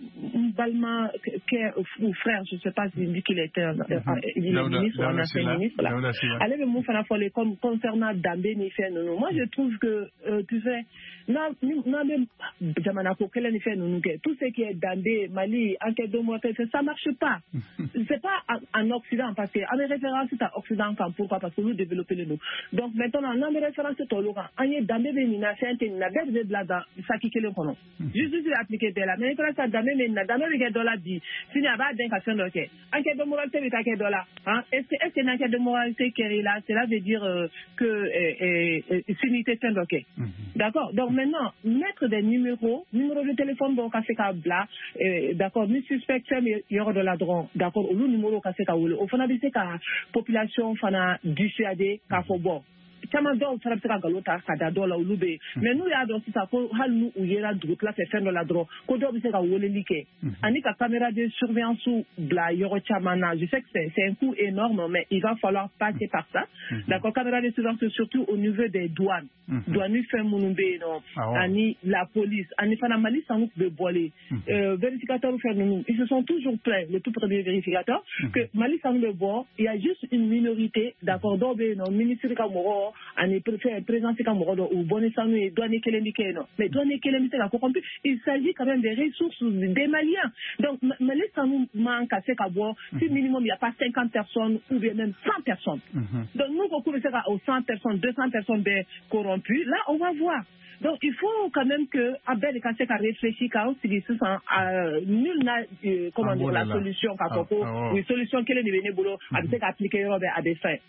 Balma ou frère je sais pas si dit qu'il était euh, il est ministre ou un ancien ministre là allez me mon fana folle comme concernant Dambé ni fait non moi je trouve que euh, tu sais na na même jamana ko kele ni fait non tout ce qui est Dambé Mali enquête de mort ça marche pas c'est pas en, en Occident parce que à mes références c'est à Occident quand pourquoi parce que nous développer le nous donc maintenant on mes références c'est au Laurent en est Dambé ni na fait na bête de blada ça qui kele kono juste juste appliquer de la mais quand ça Dambé mais na Dambé avec dollar dit si n'a pas d'incation OK enquête de moralité avec enquête dollar hein est-ce que est-ce que enquête de moralité qui est là cela veut dire euh, que euh, euh, unité c'est OK mm-hmm. D'accord donc maintenant mettre des numéros numéro de téléphone donc à ce câble d'accord ni suspect mais il y aura de la drone d'accord au numéro ka se ka wole o fana bi se ka population fana dissuader ka fo bon chama do fana bi se ka galota ka da do la ulube mais nous ya do ça ko hal nous ou yera droit là c'est faire de la drone ko do bi se ka wole like ani ka caméra de surveillance ou bla yoro chama na je sais que c'est c'est un coût énorme mais il va falloir passer par ça d'accord caméra de surveillance surtout au niveau des douanes douane fait munumbe non ani la police ani fana mali sans nous de boiler euh vérificateur faire nous ils se sont toujours plaints le tout premier vérificateur que mali sans le bois il y a juste une minorité d'accord donc non ministre Kamoro ani préfet président Kamoro ou bonne sanu et douane kelemike non mais douane kelemike la corrompu il s'agit quand même des ressources des maliens donc mali sans nous manque à ce qu'avoir si minimum il y a pas cinquante personnes ou bien même cent personnes donc nous on commence à aux cent personnes deux cents personnes ben corrompues là on va voir donc il faut quand même que Abel quand c'est qu'à réfléchir quand on se dit ça nul n'a comment dire la solution quand on oui solution qu'elle est devenue boulot avec c'est appliquer à des fins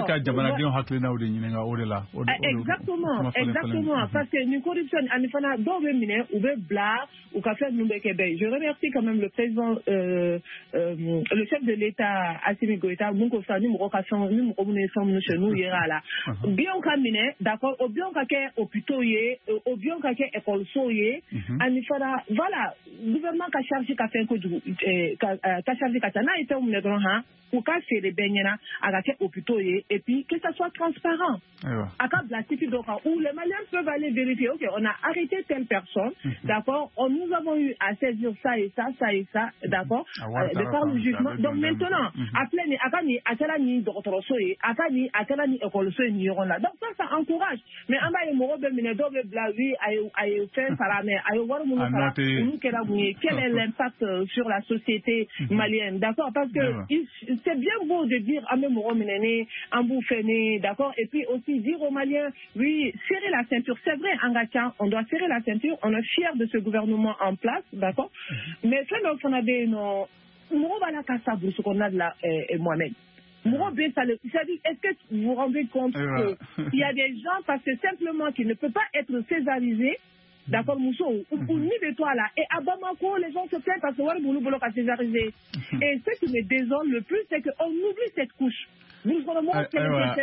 exactement exactement parce que une corruption en fana do be mine ou be bla ou ka faire nous be Québec je remercie quand même le président euh, euh, le chef de l'État Assimi Goïta mon ko fa ni mo ka son ni mo ko ne son chez nous hier là bien ka mine d'accord au bien ka ke hôpitaux yé au bien ka ke école soyé en fana voilà gouvernement ka chargé ka fait ko du ka chargé ka na été on ne grand ha ou ka fait les benyana aga ke hôpitaux yé et puis que ça soit transparent à cap la type donc où les Maliens peuvent aller vérifier OK on a arrêté telle personne d'accord on nous avons eu à saisir ça et ça ça et ça d'accord de par le jugement donc maintenant après ni akani akala ni docteur soye akani akala ni école soye ni on là donc ça ça encourage mais en bas mo be mine do be blavi ay ay fait ça mais ay war mo ça nous quel est l'impact sur la société malienne d'accord parce que c'est bien beau de dire à même mo mine en bouffene d'accord et puis aussi dire aux Maliens oui serrer la ceinture c'est vrai en Gacha on doit serrer la ceinture on est fiers de ce gouvernement en place d'accord mais fait donc on avait nos mo va la casa pour ce qu'on a de la et Mohamed est-ce que vous vous rendez compte qu'il y a des gens parce que simplement qui ne peut pas être césarisé d'accord Mousso ou ni de toi là et à Bamako les gens se plaignent parce que ouais boulot boulot à césarisé et ce qui me désole le plus c'est qu'on oublie cette couche vous vraiment voilà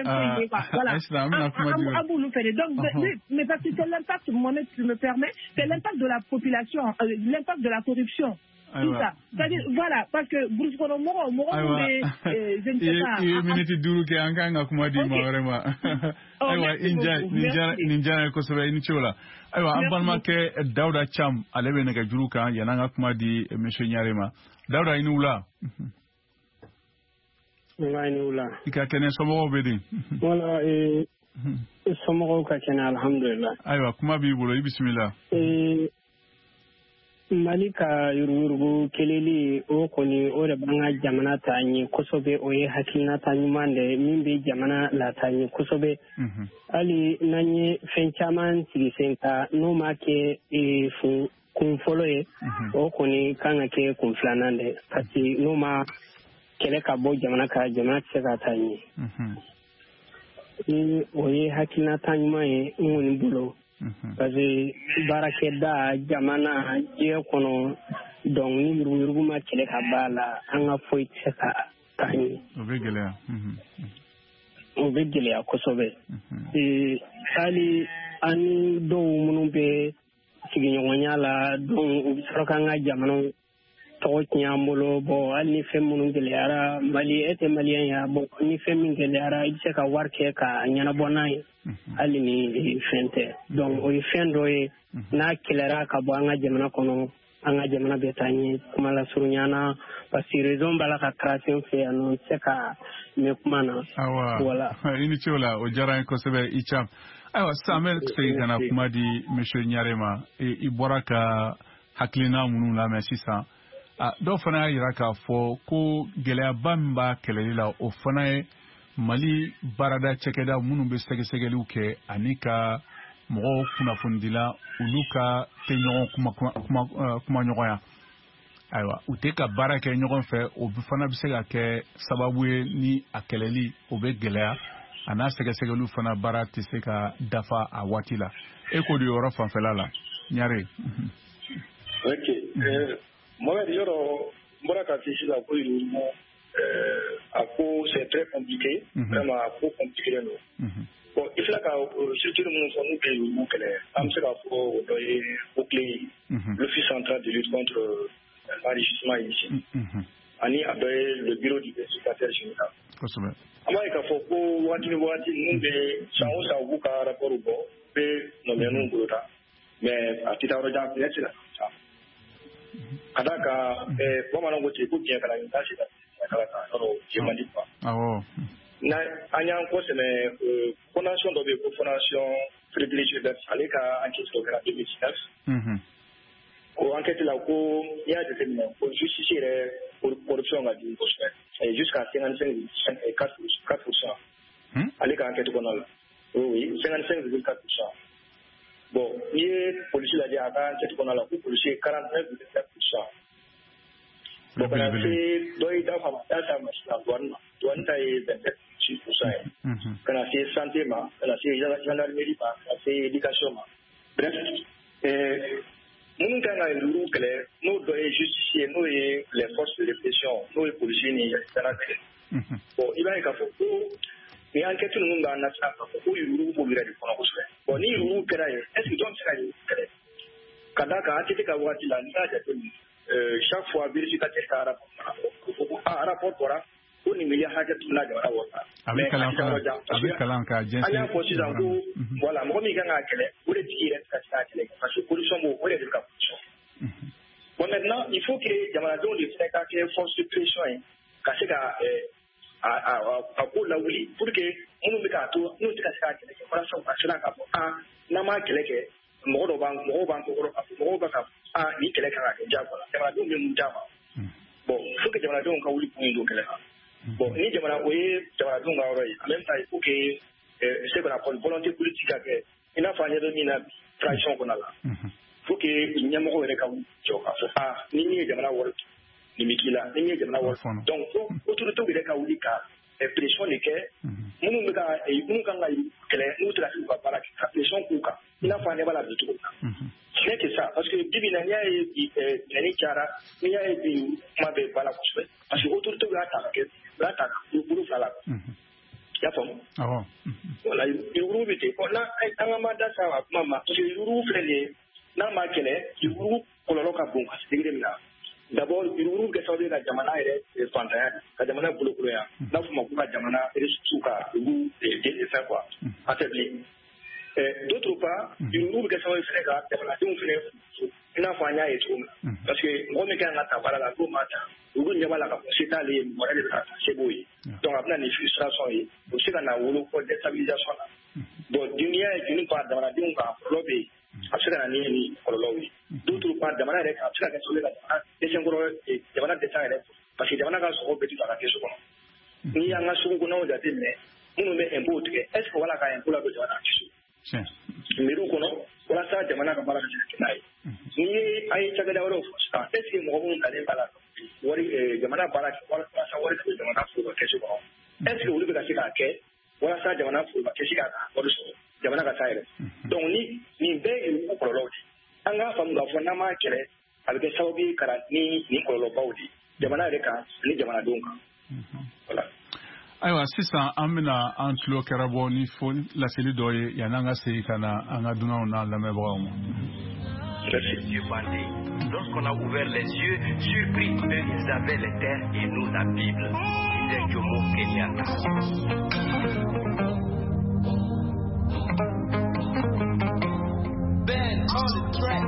donc mais parce que c'est l'impact Mohamed tu me permets c'est l'impact de la population l'impact de la corruption tout ça c'est-à-dire voilà parce que Bruce Kono moro moro je ne sais pas et minute duru ke anga nga kuma di ma vraiment aywa inja ninja ninja ko sobe ni chola aywa ambalma ke Dauda Cham alebe ne ga juru kan yananga kuma di monsieur Nyarema Dauda inula wala inula ika kene somo obedi wala e somo ka kene alhamdulillah aywa kuma bi bolo bismillah e Malika yururugu keleli o koni o da banga jamana ta nyi kosobe o ye hakina ta nyumande mimbe jamana la ta nyi kosobe ali nanye fenchaman sigisenta no make e fu kun folo ye o koni kanga ke kun flanande kati no ma kele ka bo jamana ka jamana se ka ta nyi e o ye hakina ta nyumaye ngoni bulo parce que barakeda jamana je kono donc ni rurugu ma kele ka bala anga foi tsaka tani obegela o bɛ gɛlɛya kosɛbɛ ee hali ani dɔw minnu bɛ sigiɲɔgɔnya la donc u bɛ sɔrɔ k'an ka jamanaw tɔgɔ tiɲɛ an bolo bɔn hali ni fɛn minnu gɛlɛyara mali e tɛ maliyɛn ya bon ni fɛn min gɛlɛyara i bɛ se ka wari kɛ ka ɲɛnabɔ n'a ye hali ni fɛn tɛ donc o ye fɛn dɔ ye n'a kɛlɛra ka bɔ an ka jamana kɔnɔ an ka jamana bɛ taa ɲɛ kuma la surunyana parce que raison b'a la ka création fɛ yan nɔ se ka mɛ kuma na voilà i ni ce o la o diyara n ye kosɛbɛ i Cham ayiwa sisan an bɛ segin ka na kuma di monsieur Ɲare ma i bɔra ka hakilina minnu lamɛn sisan dɔw fana y'a jira k'a fɔ ko gɛlɛyaba min b'a kɛlɛli la o fana ye Mali baarada cɛkɛda minnu bɛ sɛgɛsɛgɛliw kɛ ani ka mɔgɔw kunnafonidila olu ka tɛ ɲɔgɔn kuma kuma kuma ɲɔgɔnya ayiwa u tɛ ka baara kɛ ɲɔgɔn fɛ o fana bɛ se ka kɛ sababu ye ni a kɛlɛli o bɛ gɛlɛya a n'a sɛgɛsɛgɛliw fana baara tɛ se ka dafa a waati la e k'o de yɔrɔ fanfɛla la Ɲare. Moi, d'ailleurs, moi, quand je suis là, c'est très compliqué, vraiment, trop compliqué. Bon, il faut que surtout nous sommes pays où on sait au clé l'office central de lutte contre l'enrichissement illicite. Ani abe le bureau du secrétaire général. Ama il faut que wati wati nous de sans ça vous ka rapport au bon, pe no menu ngota. Mais à titre de exemple, c'est là. Kadaka eh bamana ngote ku bien kala ntashi da kala ka no jemandi pa awo na anya ko se me fondation do be ko fondation privilégié de aleka enquête de grade deux mille dix-neuf mhm ko enquête la ko ya de terme ko justifier pour corruption à du poste et jusqu'à cinquante-cinq virgule quatre pour cent aleka enquête ko na oui cinquante-cinq virgule quatre pour cent. Bon, il y a policier là déjà avant, c'est qu'on a la policier quarante-neuf virgule sept pour cent. Donc on a fait deux états avant, ça ça marche la douane, douane taille vingt-sept virgule six pour cent. On a fait santé ma, on a fait gendarmerie ma, on a fait éducation ma. Bref, nous quand on a eu le clair, nous devons justifier nous et les forces de répression, nous les policiers ni les bon, il va y avoir mais enquête nous dans la salle pour y rouler pour virer du fond au sol. Bon, ni rouler que là, est-ce que donc c'est là? Quand on a enquêté qu'à voir là, euh chaque fois vérificateur à rapport, à rapport pour là, on y met à hacker tout là de la voie. Avec Kalanka, avec Kalanka, j'ai. Allez, pour six ans, voilà, moi mi gagne à quel est, vous le direz à quel est, parce que pollution vous voulez de la pollution. Bon maintenant, il faut que les Yamanadons les fassent à quelle force de pression, parce que a ko lawuli pour que minnu bɛ k'a to n'u tɛ ka se ka kɛlɛ kɛ walasa u ka siran k'a fɔ aa n'an m'a kɛlɛ kɛ mɔgɔ dɔ b'an mɔgɔw b'an kɔkɔrɔ k'a fɔ mɔgɔw bɛ ka aa ni kɛlɛ kan ka kɛ diyagoya jamanadenw bɛ mun d'a ma bon il faut que jamanadenw ka wuli kun in don kɛlɛ kan bon ni jamana o ye jamanadenw ka yɔrɔ ye en même temps il faut que ce qu'on appelle volonté politique ka kɛ i n'a fɔ an ɲɛ bɛ min na bi transition kɔnɔ la il faut que ɲɛmɔgɔw yɛrɛ ka jɔ k'a fɔ aa ni min ye jamana wari nimikila ni ye jamana wari donc autorité yɛrɛ ka wuli ka pression de kɛ minnu bɛ ka minnu kan ka kɛlɛ n'u tɛ ka se ka baara kɛ ka pression k'u kan i n'a fɔ an ɲɛ b'a la bi cogo min na c'est que ça parce que bibi na n'i y'a ye bi minɛni cayara n'i y'a ye bi kuma bɛ ba la kosɛbɛ parce que autorité y'a ta ka kɛ u y'a ta ka bolo fila la i y'a faamu wala yurugu bɛ ten ɔ n'a an ka ma da sa a kuma ma parce que yurugu filɛ nin ye n'a ma kɛlɛ yurugu kɔlɔlɔ ka bon ka se degré min na. D'abord, il y a des gens qui ont jamana et fantaya, ka jamana bolokoloya, n'a fɔ ma ko ka jamana resu ka olu fɛn quoi, affaibli. D'autre part, il y a des gens qui fɛnɛ ka jamanadenw fɛnɛ i n'a fɔ an y'a ye cogo min na, parce que mɔgɔ min kan ka ta baara la k'o ma ta, olu ɲɛ b'a la ka fɔ se t'ale ye mɔgɔ de bɛ ka ta se b'o ye, donc a bɛna ni frustration ye, o bɛ se ka na wolo fɔ déstabilisation la. Bon, duniya ye joli part jamanadenw kan kɔlɔlɔ bɛ yen. A bɛ se ka na ni ni kɔlɔlɔw ye d'autre part jamana yɛrɛ a bɛ se ka kɛ sababu ye ka dɛsɛnkɔrɔ jamana dɛsɛ yɛrɛ parce que jamana ka sɔrɔ bɛɛ tɛ don a ka kɛsu kɔnɔ n'i y'an ka sugu kɔnɔw jateminɛ minnu bɛ impôt tigɛ est ce que wala ka impôt ladon jamana ka kɛsu mairie kɔnɔ walasa jamana ka baara ka se ka kɛ n'a ye n'i ye an ye cakɛda wɛrɛw fɔ sisan est ce que mɔgɔ minnu talen b'a la wari jamana baara kɛ walasa wari ka bɛ jamana foro ka kɛsu kɔnɔ est ce que olu bɛ ka se k'a kɛ walasa jamana foro ka kɛsi ka wari sɔrɔ jamana ka taa yɛrɛ donc ni nin bɛɛ ye yurugu kɔlɔlɔw de an k'a faamu k'a fɔ n'an m'a kɛlɛ a bɛ kɛ sababu ye ka ni nin kɔlɔlɔbaw de jamana yɛrɛ kan ani jamanadenw kan voilà. Ayiwa sisan an bɛna an tulo kɛra bɔ ni fo laseli dɔ ye yanni an ka segin ka na an ka dunanw n'a lamɛnbagaw ma. Lorsqu'on a ouvert les yeux, surpris, eux ils avaient les terres et nous la Bible. Disait Jomo Kenyatta. Ben on the track.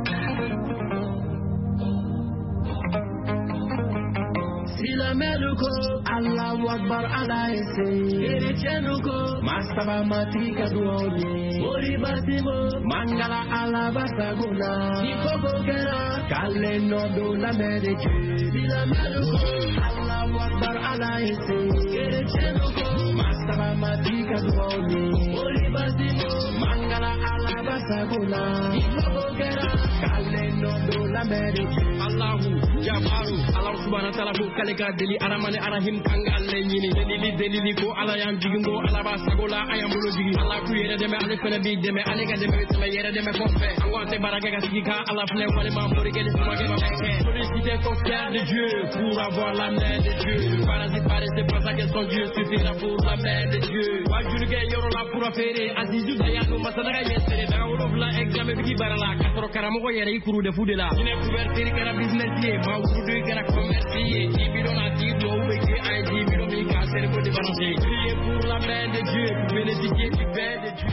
Silameluko, Allahu Akbar, Allah ese. Erechenuko, Masaba Matika duoni. Ori Basimo, Mangala Allah Basaguna. Nikogo Kera, Kale Nodo la Medeche. Silameluko, Allahu Akbar, Allah ese. Erechenuko, Masaba Matika duoni. Ori Basimo, Mangala Allah Basaguna. Nikogo Kera, Kale Nodo la Medeche. Allahu Jabaru, Allah Subhanahu wa Ta'ala. Kaleka deli aramane arahim kangalle nyini deli deli ko ala yam jigingo ala ba sagola ayam bolo jigi ala ku yere deme ale fene bi deme ale ga deme sama yere deme ko fe awante baraka ga sigi ka ala fene wale ma mori gele sama ga fe solliciter ton cœur de Dieu pour avoir la main de Dieu parasite paresse c'est pas ça que son Dieu suffira pour la main de Dieu wajuru ge yoro la pour affaire azizu da ya no masana ga yesere da wolo la examen bi barala katro karamo ko yere ikuru de fude la ine couverture kara business ye ma wudu kara commerce Priez pour la main de Dieu, pour bénéficier du pain de Dieu.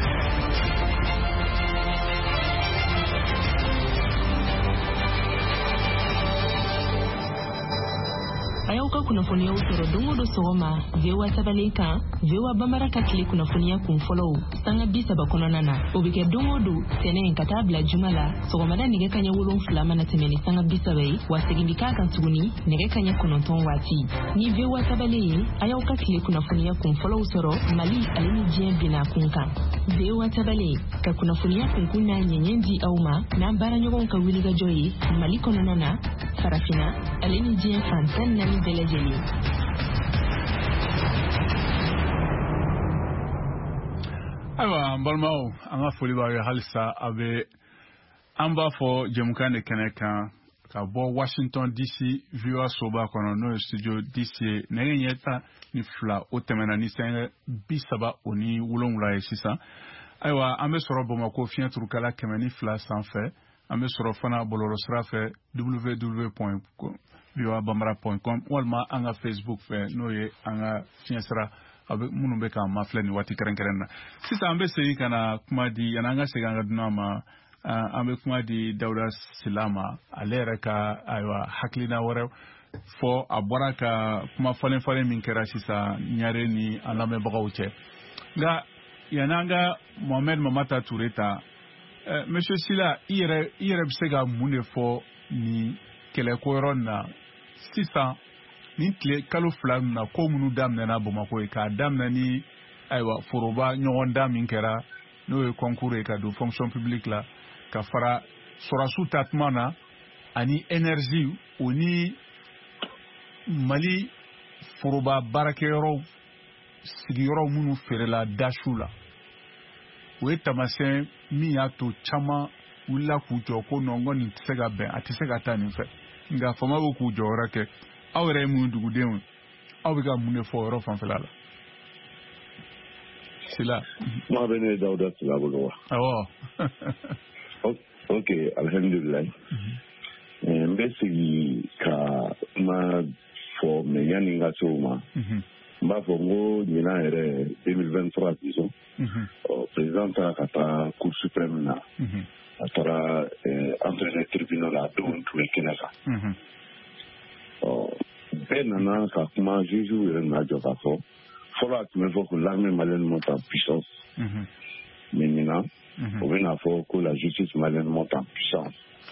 Ayauka kunafonia usoro dongo do sogoma vewa tabaleka vewa bambara kakile kunafonia kumfollow sanga bisa bakona nana obike dongo do tene nkatabla jumala sogoma da nige kanya wolon flama na temeni sanga bisa bai wasegindika kan suguni nige kanya kononton wati ni vewa tabale ayauka kile kunafonia kumfollow usoro mali alini jien bina kunka vewa tabale ka kunafonia kunkuna nyenyendi auma na bara nyogon ka wiliga joyi mali kononana farafina alini jien fantan na Belejeli. Ayiwa balmaw an ka foli b'a ye halisa a bɛ an b'a fɔ jɛmukan de kɛnɛ kan ka bɔ Washington D C V O A soba kɔnɔ n'o ye studio D C ye nɛgɛ ɲɛ tan ni fila o tɛmɛna ni sɛngɛ bi saba o ni wolonwula ye sisan ayiwa an bɛ sɔrɔ Bamakɔ fiɲɛ turukala kɛmɛ ni fila sanfɛ an bɛ sɔrɔ fana bɔlɔlɔsira fɛ w w w point v o a bambara point com walima an ka Facebook fɛ n'o ye an ka fiɲɛsira a bɛ minnu bɛ k'an mafilɛ nin waati kɛrɛnkɛrɛn na sisan an bɛ segin ka na kuma di yanni an ka segin an ka dunan ma an bɛ kuma di Dawuda Sila ma ale yɛrɛ ka ayiwa hakilina wɛrɛ fɔ a bɔra ka kuma falen falen min kɛra sisan Ɲare ni an lamɛnbagaw cɛ nka yanni an ka Mohamed Mamata Ture ta Monsieur Sila i yɛrɛ i yɛrɛ bɛ se ka mun de fɔ ni kɛlɛko yɔrɔ na sisan ni tile kalo fila na ko minnu daminɛna Bamakɔ ye k'a daminɛ ni ayiwa foroba ɲɔgɔn da min kɛra n'o ye concours ye ka don fonction publique la ka fara sɔrɔdasiw ta tuma na ani énergie o ni Mali foroba baarakɛyɔrɔw sigiyɔrɔ minnu feerela dasiw la o ye taamasiyɛn min y'a to caman wulila k'u jɔ ko non ko nin tɛ se ka bɛn a tɛ se ka taa nin fɛ nka fama bɛ k'u jɔyɔrɔ kɛ aw yɛrɛ ye mun ye dugudenw aw bɛ ka mun de fɔ yɔrɔ fanfɛla la Sila kuma bɛ ne Dawuda Sila bolo wa awɔ ok alhamdulilayi n bɛ segin ka kuma fɔ mɛ yanni n ka se o ma n b'a fɔ n ko ɲinan yɛrɛ deux mille vingt-trois disons ɔ président taara ka taa cour suprême na a taara entraîneur tribunal la don tun bɛ kɛnɛ kan ɔ bɛɛ nana ka kuma juge yɛrɛ nana jɔ k'a fɔ fɔlɔ a tun bɛ fɔ ko l'armée malienne monte en puissance mais maintenant o bɛ n'a fɔ ko la justice malienne monte en puissance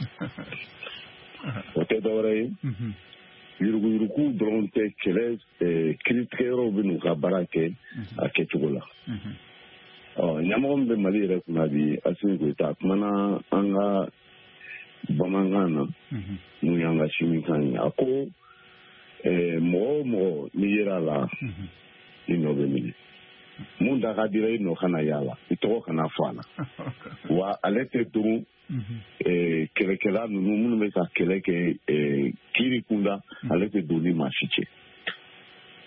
o tɛ dɔwɛrɛ ye yuruguyurugu dɔrɔn tɛ kɛlɛ kiiritigɛyɔrɔw bɛ n'u ka baara kɛ a kɛcogo la ɔ ɲɛmɔgɔ min bɛ Mali yɛrɛ kunna bi Asimi Goyita a kumana an ka bamanankan na n'o y'an ka simikan ye a ko mɔgɔ o mɔgɔ n'i yera a la i nɔ bɛ minɛ mun da ka dira i nɔ kana y'a la i tɔgɔ kana fɔ a la wa ale tɛ dɔrɔn kɛlɛkɛla ninnu minnu bɛ ka kɛlɛ kɛ kiiri kunda ale tɛ don ni maa si cɛ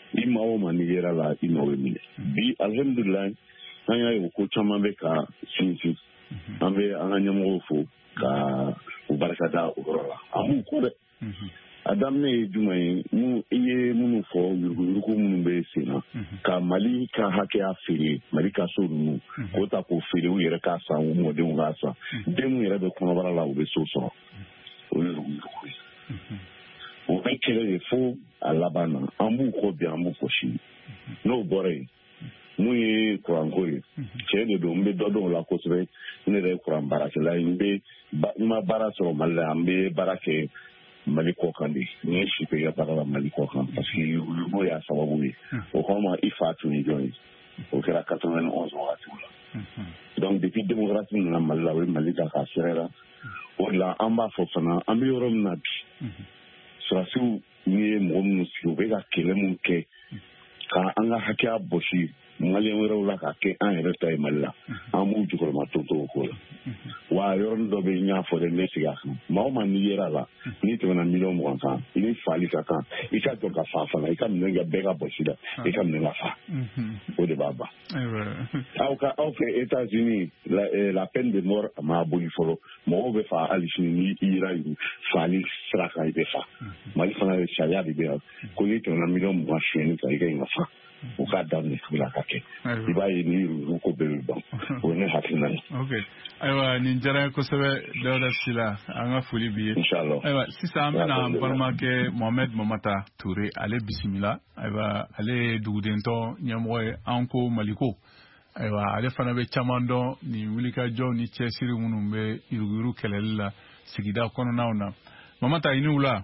i maa o maa n'i yera la i nɔ bɛ minɛ bi alhamdulilayi an y'a ye o ko caman bɛ ka sinsin an bɛ an ka ɲɛmɔgɔw fo ka u barika da o yɔrɔ la a m'u kɔ dɛ a daminɛ ye jumɛn ye mun i ye minnu fɔ yuruguyurugu minnu bɛ sen na ka Mali ka hakɛya feere Mali ka so ninnu k'o ta k'o feere u yɛrɛ k'a san u mɔdenw k'a san den min yɛrɛ bɛ kɔnɔbara la u bɛ so sɔrɔ o ye yuruguyurugu ye o bɛ kɛlɛ de fo a laban na an b'u kɔ bi an b'u kɔ sini n'o bɔra yen mun ye kuranko ye cɛ de don n bɛ dɔ dɔn o la kosɛbɛ ne yɛrɛ ye kuran baarakɛla ye n bɛ n ma baara sɔrɔ Mali la an bɛ baara kɛ Mali kɔkan de n ye si kɛ baara la Mali kɔkan parce que yuruguyurugu y'a sababu ye o kɔ ma i fa tun ye jɔn ye o kɛra quatre-vingt-onze wagatiw la donc depuis démocratie nana Mali la o ye Mali ta k'a sɛrɛra o de la an b'a fɔ fana an bɛ yɔrɔ min na bi sɔrɔsiw n'i ye mɔgɔ minnu sigi u bɛ ka kɛlɛ min kɛ ka an ka hakɛya bɔsi maliyɛn wɛrɛw la ka kɛ an yɛrɛ ta ye Mali la an b'u jukɔrɔma tonto o ko la wa yɔrɔnin dɔ bɛ yen n y'a fɔ dɛ n bɛ segin a kan maa o maa n'i yera a la n'i tɛmɛna miliyɔn mugan kan i ni faali ka kan i ka jɔ ka fa fana i ka minɛ kɛ bɛɛ ka bɔsi la i ka minɛ ka fa o de b'a ban aw ka aw fɛ États-Unis la, eh, la peine de mort a ma aboli fɔlɔ mɔgɔw bɛ fa hali sini n'i yera faali sira kan i bɛ fa Mali fana ye sariya de bɛ yan ko n'i tɛmɛna miliyɔn mugan suyɛnni kan i ka ɲi ka fa u k'a daminɛ sigi la ka kɛ i b'a ye ni yuruguyurugu ko bɛɛ bɛ ban o ye ne hakilina ye. Ayiwa nin diyara n ye kosɛbɛ Dawuda Sila an ka foli b'i ye. Inshallah. Ayiwa sisan an bɛna an balimakɛ Mohamed Mamata Ture ale bisimila ayiwa ale ye dugudentɔ ɲɛmɔgɔ ye an ko Maliko ayiwa ale fana bɛ caman dɔn nin wulikajɔw ni cɛsiri minnu bɛ yuruguyurugu kɛlɛli la sigida kɔnɔnaw na Mamata i ni wula.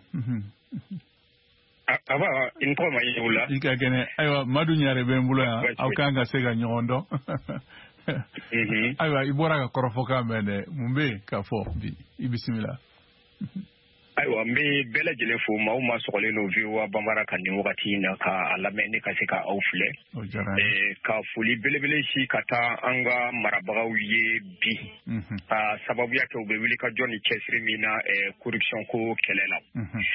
Aba in tɔgɔ ma ye wula. I ka kɛnɛ ayiwa Madu Ɲare bɛ n bolo yan aw kan ka se ka ɲɔgɔn dɔn. Ayiwa i bɔra ka kɔrɔfɔkan mɛn dɛ mun bɛ yen ka fɔ bi i bisimila. Ayiwa n bɛ bɛɛ lajɛlen fo maa o maa sɔgɔlen don V O A Banbara kan nin wagati in na k'a lamɛn ne ka se ka aw filɛ ka foli belebele si ka taa an ka marabagaw ye bi ka sababuya kɛ u bɛ wuli ka jɔ ni cɛsiri min na corruption ko kɛlɛ la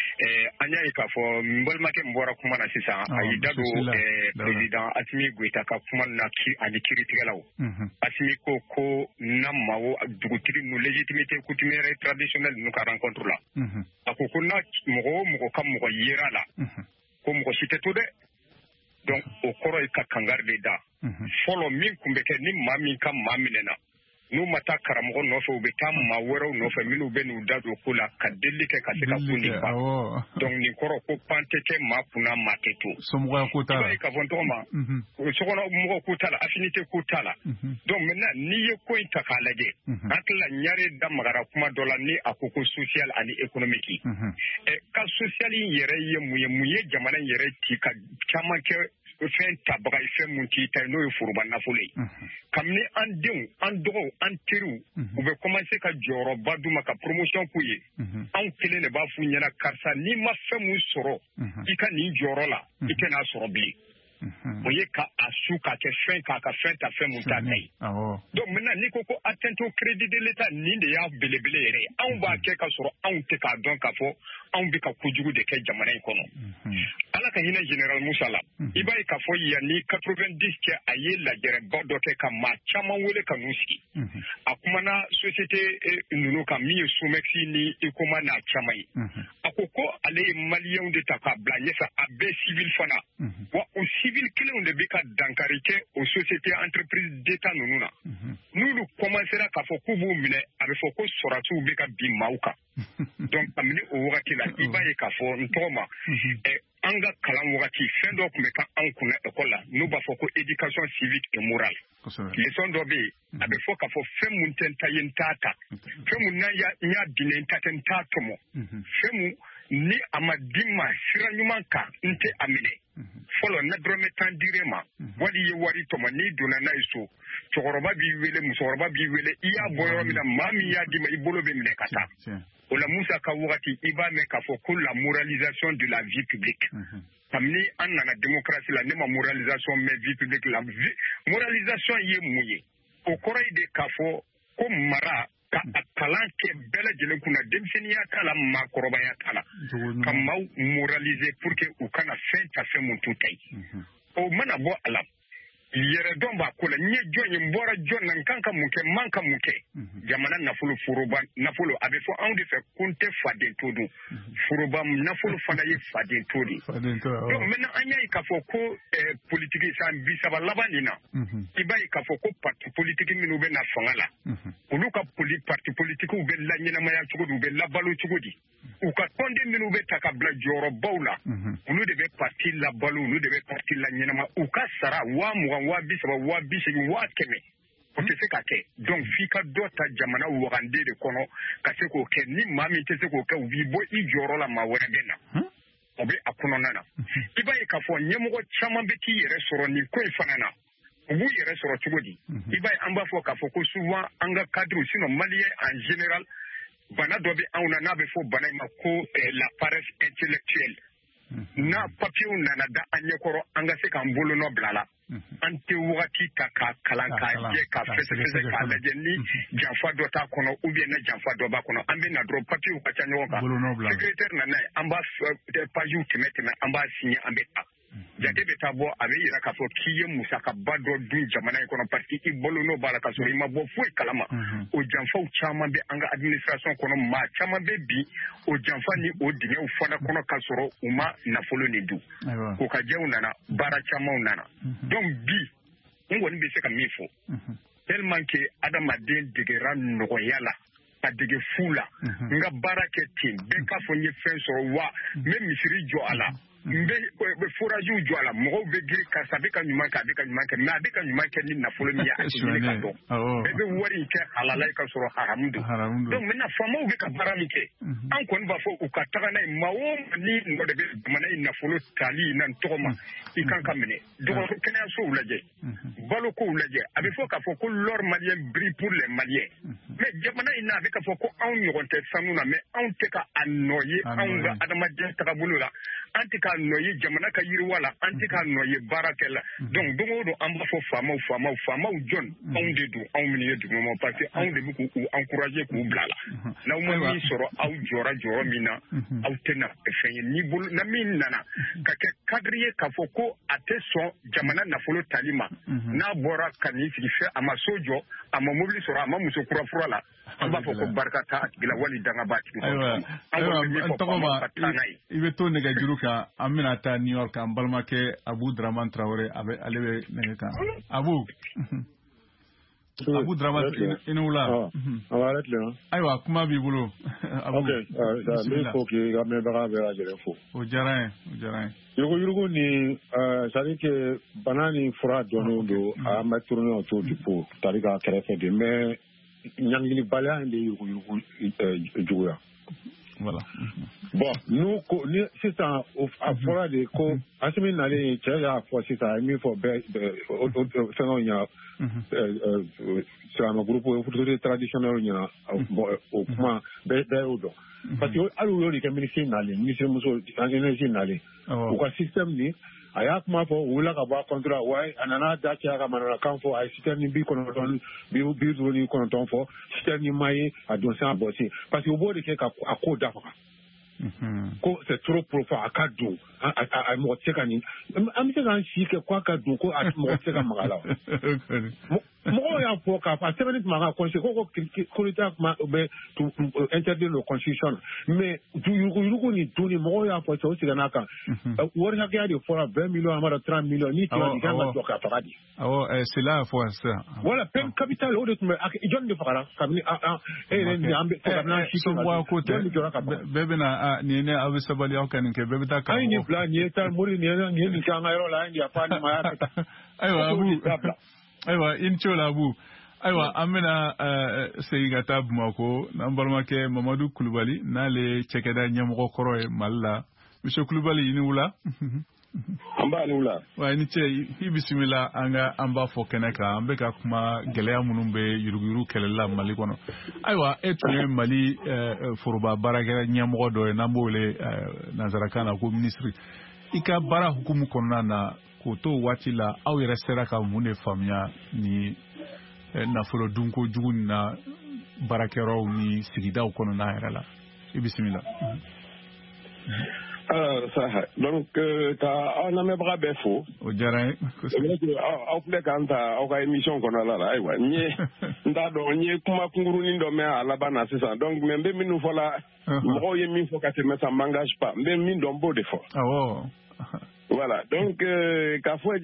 an y'a ye k'a fɔ n balimakɛ min bɔra kuma na sisan a y'i da don président Asimi Goita ka kuma na ani kiiritigɛlaw Asimi ko ko na maaw dugutigi ninnu légitimité coutumière traditionnelle ninnu ka rencontre la a ko ko n'a mɔgɔ o mɔgɔ ka mɔgɔ yera la ko mɔgɔ si tɛ to dɛ donc o kɔrɔ ye ka kangari de da fɔlɔ min tun bɛ kɛ ni maa min ka maa minɛna n'u ma taa karamɔgɔ nɔfɛ u bɛ taa maa wɛrɛw nɔfɛ minnu bɛ n'u da don ko la ka delili kɛ ka se ka ko nin ban donc nin kɔrɔ ko pan tɛ kɛ maa kunna maa tɛ to somɔgɔya ko t'a la i b'a ye k'a fɔ n tɔgɔ ma sokɔnɔ mɔgɔ ko t'a la affinité ko t'a la donc maintenant n'i ye ko in ta k'a lajɛ an tila ɲare da magara kuma dɔ la ni a ko ko social ani économique ka social in yɛrɛ ye mun ye mun ye jamana in yɛrɛ ci ka caman kɛ fɛn tabaga ye fɛn mun t'i ta ye n'o ye foroba nafolo ye kabini an denw an dɔgɔw an teriw u bɛ commencer ka jɔyɔrɔba d'u ma ka promotion k'u ye anw kelen de b'a f'u ɲɛna karisa n'i ma fɛn mun sɔrɔ i ka nin jɔyɔrɔ la i tɛ n'a sɔrɔ bilen o ye ka a su k'a kɛ fɛn k'a ka fɛn ta fɛn mun t'a ta ye donc maintenant n'i ko ko atteinte au crédit de l'État nin de y'a belebele yɛrɛ ye anw b'a kɛ ka sɔrɔ anw tɛ k'a dɔn k'a fɔ anw bɛ ka kojugu de kɛ jamana in kɔnɔ ala ka hinɛ général Musa la i b'a ye k'a fɔ yan ni quatre-vingt-dix cɛ a ye lajɛrɛba dɔ kɛ ka maa caman wele ka n'u sigi a kumana société ninnu kan min ye Somexi ni Ecoma n'a caman ye a ko ko ale ye maliyɛnw de ta k'a bila ɲɛfɛ a bɛɛ civil fana wa o civil kelenw de bɛ ka dankari kɛ o société entreprise d'État ninnu na n'olu commencera k'a fɔ k'u b'u minɛ a bɛ fɔ ko sɔrɔsiw bɛ ka bin maaw kan donc kabini o wagati la i b'a ye k'a fɔ n tɔgɔ ma an ka kalan wagati fɛn dɔ tun bɛ ka anw kunna école la n'u b'a fɔ ko éducation civique et morale leçon dɔ bɛ yen a bɛ fɔ k'a fɔ fɛn mun tɛ n ta ye n t'a ta fɛn mun n'a n y'a di ne n ta tɛ n t'a tɔmɔ fɛn mun ni a ma di ma sira ɲuman kan n tɛ a minɛ fɔlɔ na dɔrɔmɛ tan dir'e ma wali ye wari tɔmɔ n'i donna n'a ye so cɛkɔrɔba b'i wele musokɔrɔba b'i wele i y'a bɔ yɔrɔ min na maa min y'a di ma i bolo bɛ minɛ ka taa o la Musa ka wagati i b'a mɛn k'a fɔ ko la moralisation de la vie publique kabini an nana démocratie la ne ma moralisation mɛn vie publique la moralisation ye mun ye o kɔrɔ ye de k'a fɔ ko mara ka ka a kalan kɛ bɛɛ lajɛlen kunna denmisɛnninya t'a la maakɔrɔbaya t'a la ka maaw moraliser pour que u kana fɛn ta fɛn mun t'u ta ye o mana bɔ a la yɛrɛ dɔn b'a ko la n ye jɔn ye n bɔra jɔn na n kan ka mun kɛ n man ka mun kɛ jamana nafolo foroba nafolo a bɛ fɔ anw de fɛ ko n tɛ faden to dun foroba nafolo fana ye faden to de donc maintenant an y'a ye k'a fɔ ko politiki san bi saba laban nin na i b'a ye k'a fɔ ko parti politiki minnu bɛ na fanga la olu ka parti politikiw bɛ laɲɛnamaya cogo di u bɛ labalo cogo di u ka tɔnden minnu bɛ ta ka bila jɔyɔrɔbaw la olu de bɛ parti labalo olu de bɛ parti laɲɛnama u ka sara waa mugan waa bi saba waa bi segin waa kɛmɛ o tɛ se ka kɛ donc f'i ka dɔ ta jamana wagande de kɔnɔ ka se k'o kɛ ni maa min tɛ se k'o kɛ u b'i bɔ i jɔyɔrɔ la maa wɛrɛ bɛ na o bɛ a kɔnɔna na i b'a ye k'a fɔ ɲɛmɔgɔ caman bɛ t'i yɛrɛ sɔrɔ nin ko in fana na u b'u yɛrɛ sɔrɔ cogo di i b'a ye an b'a fɔ k'a fɔ ko souvent an ka cadre sinon malien en général bana dɔ bɛ anw na n'a bɛ fɔ bana in ma ko la paresse intellectuelle n'a papiyew nana da an ɲɛkɔrɔ an ka se k'an bolonɔ bila la an tɛ wagati ta k'a kalan k'a jɛ k'a fɛsɛfɛsɛ k'a lajɛ ni janfa dɔ t'a kɔnɔ ou bien na janfa dɔ b'a kɔnɔ an bɛ na dɔrɔn papiyew ka ca ɲɔgɔn kan secrétaire nana ye an b'a pajiw tɛmɛ tɛmɛ an b'a signé an bɛ taa jate bɛ taa bɔ a bɛ yira k'a fɔ k'i ye musakaba dɔ dun jamana in kɔnɔ parce que i bolonɔ b'a la k'a sɔrɔ i ma bɔ foyi kalama o janfaw caman bɛ an ka administration kɔnɔ maa caman bɛ bi o janfa ni o dingɛw fana kɔnɔ k'a sɔrɔ u ma nafolo nin dun o ka jɛw nana baara camanw nana donc bi n kɔni bɛ se ka min fɔ tellement que adamaden degera nɔgɔya la a dege fu la n ka baara kɛ ten bɛɛ k'a fɔ n ye fɛn sɔrɔ wa n bɛ misiri jɔ a la n bɛ forajiw jɔ a la mɔgɔw bɛ girin karisa a bɛ ka ɲuman kɛ a bɛ ka ɲuman kɛ mais a bɛ ka ɲuman kɛ ni nafolo min ye a tɛ ɲini ka dɔn bɛɛ bɛ wari in kɛ halala ye ka sɔrɔ haramu don donc maintenant faamaw bɛ ka baara min kɛ an kɔni b'a fɔ u ka taga n'a ye maa o maa ni nɔ de bɛ jamana in nafolo tali na tɔgɔ ma i kan ka minɛ dɔgɔtɔrɔ kɛnɛyasow lajɛ balokow lajɛ a bɛ fɔ k'a fɔ ko l'or malien brille pour les maliens mais jamana in na a bɛ k'a fɔ ko anw ɲɔgɔn tɛ sanu na mais anw tɛ ka a nɔ ye anw ka adamadenya tagabolo la an tɛ k'a nɔ ye jamana ka yiriwa la an tɛ k'a nɔ ye baarakɛ la donc don o don an b'a fɔ faamaw faamaw faamaw jɔn anw de don anw minnu ye duguma parce que anw de bɛ k'u encourager k'u bila la n'aw ma min sɔrɔ aw jɔra jɔyɔrɔ min na aw tɛna fɛn ye ni bolo na min nana ka kɛ cadre ye k'a fɔ ko a tɛ sɔn jamana nafolo tali ma n'a bɔra ka n'i sigi fɛ a ma so jɔ a ma mobili sɔrɔ a ma muso kura fura la an b'a fɔ ko barika t'a tigi la wali danga b'a tigi kɔrɔ i bɛ to nɛgɛjuru kan an bɛna taa New York an balimakɛ Abu Draman Traore a bɛ ale bɛ nɛgɛ kan Abu Abu Draman i ni wula ayiwa kuma b'i bolo Abu ne fo k'i ka mɛnbaga bɛɛ lajɛlen fo o diyara n ye o diyara n ye yuruguyurugu ni c'est à dire que bana ni fura dɔnnen don an bɛ tourner autour du pot c'est à dire k'a kɛrɛfɛ de mais ɲangilibaliya in de yuruguyurugu juguya voilà bon nous ko ni sisan a fɔra de ko Asimi nalen cɛ y'a fɔ sisan a ye min fɔ bɛɛ fɛngɛw ɲɛna silamɛ groupe autorité traditionnelle ɲɛna o kuma bɛɛ y'o dɔn parce que hali u y'o de kɛ minisiri nalen minisiri muso énergie nalen u ka système ni a y'a kuma fɔ u wulila ka bɔ a contre wa a nana da caya ka mananakan fɔ a ye citerne bi kɔnɔntɔn bi duuru ni kɔnɔntɔn fɔ citerne ma ye a don san bɔsi parce que u b'o de kɛ ka a ko dafaga ko c'est trop profond a ka don a mɔgɔ tɛ se ka nin an bɛ se k'an si kɛ ko a ka don ko a mɔgɔ tɛ se ka maga la mɔgɔw y'a fɔ k'a fɔ a sɛbɛnni tuma ka constitution ko ko kolita kuma bɛ interdire le constitution mais yuruguyurugu ni dun ni mɔgɔw y'a fɔ cɛ o segin n'a kan wari hakɛya de fɔra vingt millions a ma dɔn trente millions ni tigɛ nin kan ka jɔ k'a faga de. awɔ c'est là fɔ sisan. voilà peine capitale o de tun bɛ jɔn de fagara kabini e yɛrɛ ni an bɛ kabini an si tɛ jɔn de jɔra ka faga. bɛɛ bɛ na nin ye ne aw bɛ sabali aw ka nin kɛ bɛɛ bɛ taa kan. an ye nin bila nin ye taa mori nin ye nin ye nin kɛ an ka yɔrɔ la an ye yafa nin ma y'a kɛ tan. ayiwa Abu ayiwa i ni ce o la Abu ayiwa an bɛna segin ka taa Bamakɔ n'an balimakɛ Mamadu Kulubali n'ale cɛkɛda ɲɛmɔgɔ kɔrɔ ye Mali la monsieur Kulubali i ni wula. an b'a ni wula. wa i ni ce i bisimila an ka an b'a fɔ kɛnɛ kan an bɛ ka kuma gɛlɛya minnu bɛ yuruguyurugu kɛlɛli la Mali kɔnɔ ayiwa e tun ye Mali foroba baarakɛla ɲɛmɔgɔ dɔ ye n'an b'o wele nanzarakan na ko minisiri i ka baara hukumu kɔnɔna na k'o to waati la aw yɛrɛ sera ka mun de faamuya ni nafolo dunko jugu na barakɛyɔrɔw ni sigidaw kɔnɔna yɛrɛ la i bisimila. Saha donc ka aw lamɛnbaga bɛɛ fo. O diyara n ye. Aw filɛ k'an ta aw ka émission kɔnɔna la ayiwa n ye n t'a dɔn n ye kuma kunkurunin dɔ mɛn a laban na sisan donc mais n bɛ minnu fɔ la mɔgɔw ye min fɔ ka tɛmɛ ça m'engage pas n bɛ min dɔn n b'o de fɔ. Awɔ. Voilà donc k'a fɔ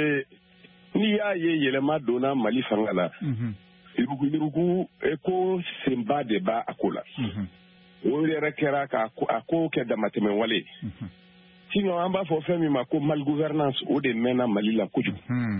n'i y'a ye yɛlɛma donna Mali fanga la yurugu yurugu ko senba de b'a a ko la. O yɛrɛ kɛra k'a ko kɛ damatɛmɛ wale. Sinon an b'a fɔ fɛn min ma ko malgouvernance o de mɛnna Mali la kojugu.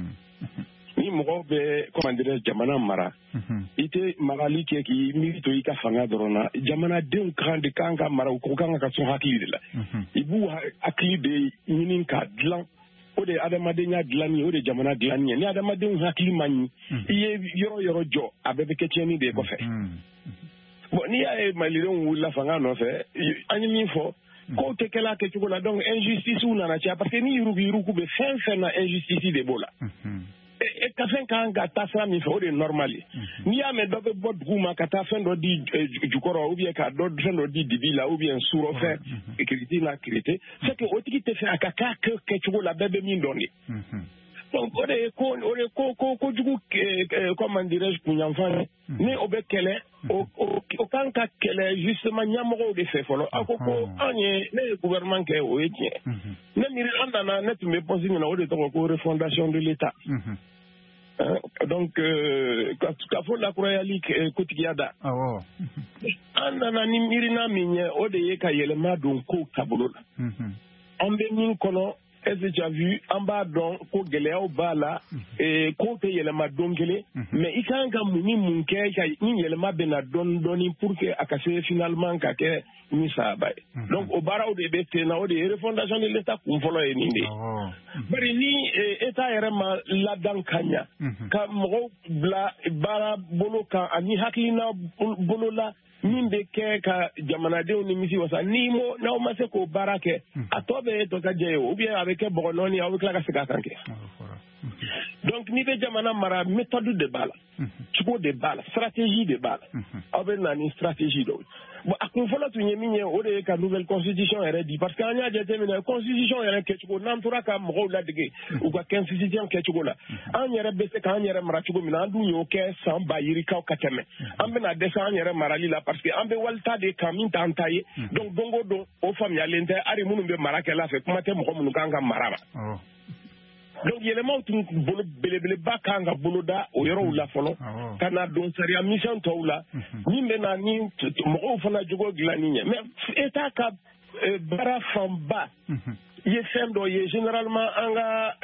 Ni mɔgɔw bɛ comment dirais jamana mara i tɛ magali kɛ k'i miiri to i ka fanga dɔrɔn na jamanadenw kan de kan ka mara u kan ka sɔn hakili de la. I b'u hakili de ɲini k'a dilan o de adamadenya dilanni o de jamana dilanni ye ni adamadenw hakili man ɲi i ye yɔrɔ yɔrɔ jɔ a bɛɛ bɛ kɛ tiɲɛni de ye kɔfɛ. Bon n'i y'a ye malidenw wulila fanga nɔfɛ an ye min fɔ kow tɛ kɛla kɛcogo la donc injustice nana caya parce que ni yurugu yurugu bɛ fɛn fɛn na injustice de b'o la. E ka fɛn kan ka taa sira min fɛ o de ye normal ye n'i y'a mɛn dɔ bɛ bɔ dugu ma ka taa fɛn dɔ di jukɔrɔ ou bien ka fɛn dɔ di dibi la ou bien surɔfɛ kiriti n'a kirite c'est que o tigi tɛ fɛ a ka k'a kɛcogo la bɛɛ bɛ min dɔn de. Donc o de ye ko o de ko ko kojugu comment dirais-je kunyanfan ye ni o bɛ kɛlɛ o kan ka kɛlɛ justement ɲɛmɔgɔw de fɛ fɔlɔ a ko ko an ye ne ye gouvernement kɛ o ye tiɲɛ ne miiri an nana ne tun bɛ poste min na o de tɔgɔ ko refondation de l'État. Donc k'a fɔ lakurayali kotigiya da an nana ni miirina min ye o de ye ka yɛlɛma don kow taabolo la an bɛ min kɔnɔ est-ce que tu as vu an b'a dɔn ko gɛlɛyaw b'a la kow tɛ yɛlɛma don kelen mais i kan ka mun ni mun kɛ ka ni yɛlɛma bɛ na dɔɔni dɔɔni pour que a ka se finalement ka kɛ ni sahaba ye donc o baaraw de bɛ ten na o de ye refondation de l'État kun fɔlɔ ye nin de ye bari ni État yɛrɛ ma ladan ka ɲa ka mɔgɔw bila baara bolo kan ani hakilina bolo la min bɛ kɛ ka jamanadenw nimisi wasa ni mo n'aw ma se k'o baara kɛ a tɔ bɛ to ka jɛ ye ou bien a bɛ kɛ bɔgɔ nɔɔni aw bɛ tila ka segin a kan kɛ donc n'i bɛ jamana mara méthode de b'a la cogo de b'a la stratégie de b'a la aw bɛ na ni stratégie dɔw bon a kun fɔlɔ tun ye min ye o de ye ka nouvelle constitution yɛrɛ di parce que an y'a jateminɛ constitution yɛrɛ kɛcogo n'an tora ka mɔgɔw ladege u ka constitution kɛcogo la an yɛrɛ bɛ se k'an yɛrɛ mara cogo min na an dun y'o kɛ san ba yirikaw ka tɛmɛ an bɛna dɛsɛ an yɛrɛ marali la parce que an bɛ walita de kan min t'an ta ye donc don o don o faamuyalen tɛ hali minnu bɛ mara kɛla fɛ kuma tɛ mɔgɔ minnu kan ka mara la. Donc yɛlɛmaw tun bolo belebeleba kan ka boloda o yɔrɔw la fɔlɔ ka na don sariya mission tɔw la min bɛ na ni mɔgɔw fana jogo dilanni ye mais État ka baara fanba ye fɛn dɔ ye généralement an ka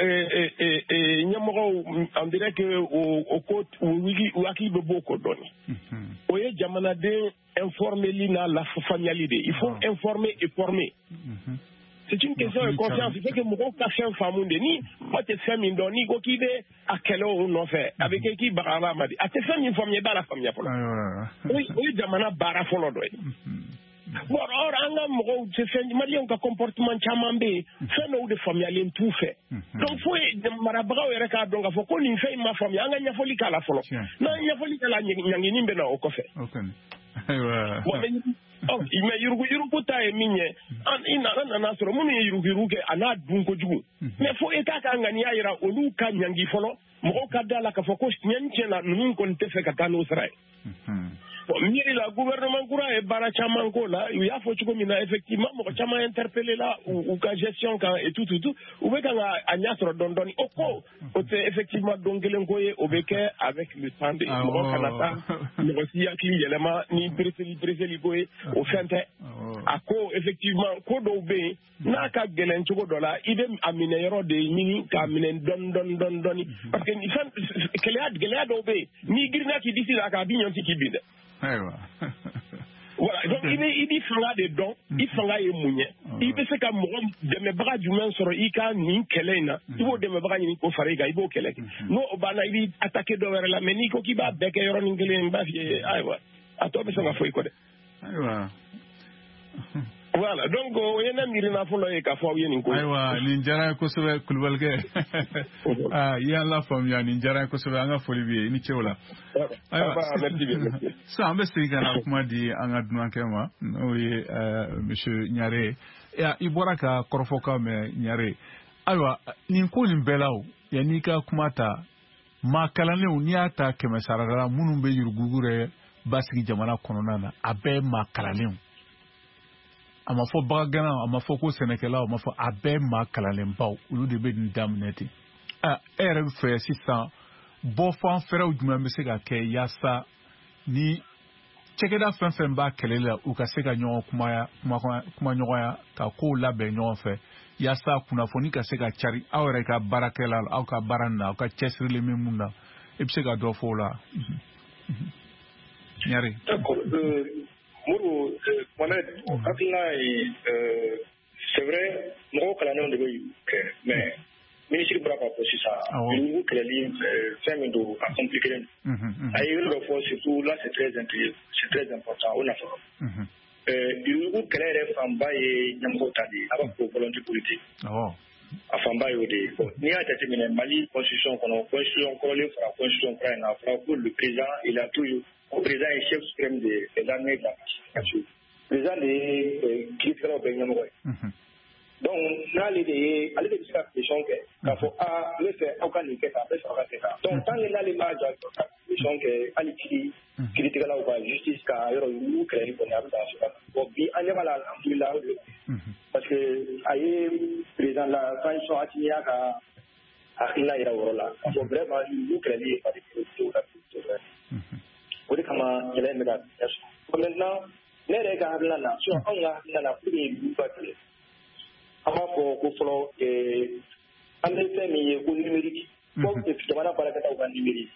ɲɛmɔgɔw on dirait que o ko u hakili bɛ b'o kɔ dɔɔni o ye jamanaden informeli n'a la faamuyali de il faut informer et former. C'est une question de confiance. Il faut que mɔgɔw ka fɛn faamu de ni mɔgɔ tɛ fɛn min dɔn n'i ko k'i bɛ a kɛlɛ o nɔfɛ a bɛ kɛ k'i bagara ma de a tɛ fɛn min faamuya i b'a la faamuya fɔlɔ o ye jamana baara fɔlɔ dɔ ye. Bon or an ka mɔgɔw tɛ fɛn maliyɛnw ka comportement caman bɛ yen fɛn dɔw de faamuyalen t'u fɛ donc fo marabagaw yɛrɛ k'a dɔn k'a fɔ ko nin fɛn in ma faamuya an ka ɲɛfɔli k'a la fɔlɔ n'an ye ɲɛfɔli k'a la ɲangini bɛ na o kɔfɛ. Mais yurugu yurugu ta ye min ye i nana nana sɔrɔ minnu ye yurugu yurugu kɛ a n'a dun kojugu mais fo État ka ŋaniya yira olu ka ɲangi fɔlɔ mɔgɔw ka da la k'a fɔ ko tiɲɛ tiɲɛ na ninnu kɔni tɛ fɛ ka taa n'o sira ye. Bon miiri la gouvernement kura ye baara caman k'o la u y'a fɔ cogo min na effectivement mɔgɔ caman interpellé la u ka gestion kan et tout tout tout u bɛ kan ka a ɲɛ sɔrɔ dɔɔni dɔɔni o ko o tɛ effectivement don kelen ko ye o bɛ kɛ avec le temps de mɔgɔ kana taa mɔgɔ si hakili yɛlɛma ni pereseli pereseli ko ye o fɛn tɛ a ko effectivement ko dɔw bɛ yen n'a ka gɛlɛn cogo dɔ la i bɛ a minɛ yɔrɔ de ɲini k'a minɛ dɔɔni dɔɔni dɔɔni dɔɔni parce que fɛn gɛlɛya gɛlɛya dɔw bɛ yen n'i girinna k'i disi la k'a bi ɲɔnti k'i bin dɛ. Voilà, donc i bɛ i bɛ fanga de dɔn i fanga ye mun ye i bɛ se ka mɔgɔ dɛmɛbaga jumɛn sɔrɔ i ka nin kɛlɛ in na i b'o dɛmɛbaga ɲini k'o fara i kan i b'o kɛlɛ kɛ n'o banna i b'i attaquer dɔ wɛrɛ la mais n'i ko k'i b'a bɛɛ kɛ yɔrɔnin kelen n b'a f'i ye ayiwa a tɔ bɛ se ka fɔ i kɔ dɛ. Ayiwa Voilà, donc o yena mirina folo e ka fo yeni ko aywa ni jara ko sobe kulbalge ah ya la famia ni jara ko sobe anga foli bi ni chewla aywa so ambe sigana kuma di anga dunwa kema o ye monsieur Nyare ya iboraka korfoka me Nyare aywa ni ko ni belaw ya ni ka kuma ta ma kalane ni ata kema sarara munun be yurugugure basigi jamana konona na abe ma kalane ama fo bagana ama fo ko senekela ama fo abe ma kalalen baw ulu de be ndamneti a ere fe sisa bo fan fere uduma me se ga ke yasa ni chekeda fen fen ba kelela u ka se ga nyon kuma ya kuma kuma nyon ya ka ko labe nyon fe yasa kuna fo ni ka se ga chari awre ka barakela au ka baranda au ka chesrile memunda e se ga do fo la Nyare Mourou, Mohamed, c'est vrai, nous avons mais le ministre ne pourra pas possible ça. Nous avons fait compliqué. Surtout là, c'est très, c'est très important. On a fait. Il nous créer des femmes et Yamotadi avec pour volonté politique. A Famba Yodé. Ni à déterminer Mali, constitution, constitution, constitution, pour le président, il a toujours. Le président est chef suprême des armées de la pacification. Le président est critiqué au Bénin. Donc, nous allons aller à la question que, ah, le fait, aucun n'est fait, après, ça va faire ça. Donc, tant que nous allons à la question que, à l'écrit, critiquer la justice, car nous créons une dans ce cas. Donc, bien, on va la là, parce que, aïe, le président, la transition a tenu à Akina et la Worola. Donc, vraiment, nous créons pas de culture. Kuri kama yɛlɛ bɛ ka so maintenant ne yɛrɛ ka hakilina na so anw ka hakilina na pour que du ba kɛ an b'a fɔ ko fɔlɔ an bɛ fɛn min ye ko numérique fo jamana baarakɛlaw ka numérique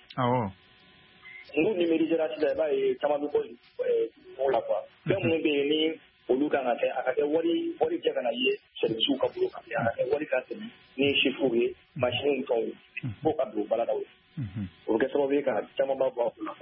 n'u numérisera sisan i b'a ye caman bɛ bɔ o la quoi fɛn minnu bɛ yen ni olu kan ka kɛ a ka kɛ wari wari jɛ ka na ye services ka bolo kan a ka kɛ wari ka tɛmɛ ni chiffres ye machines fɛnw ye fo ka don baladaw ye o bɛ kɛ sababu ye ka caman ba bɔ a kun na.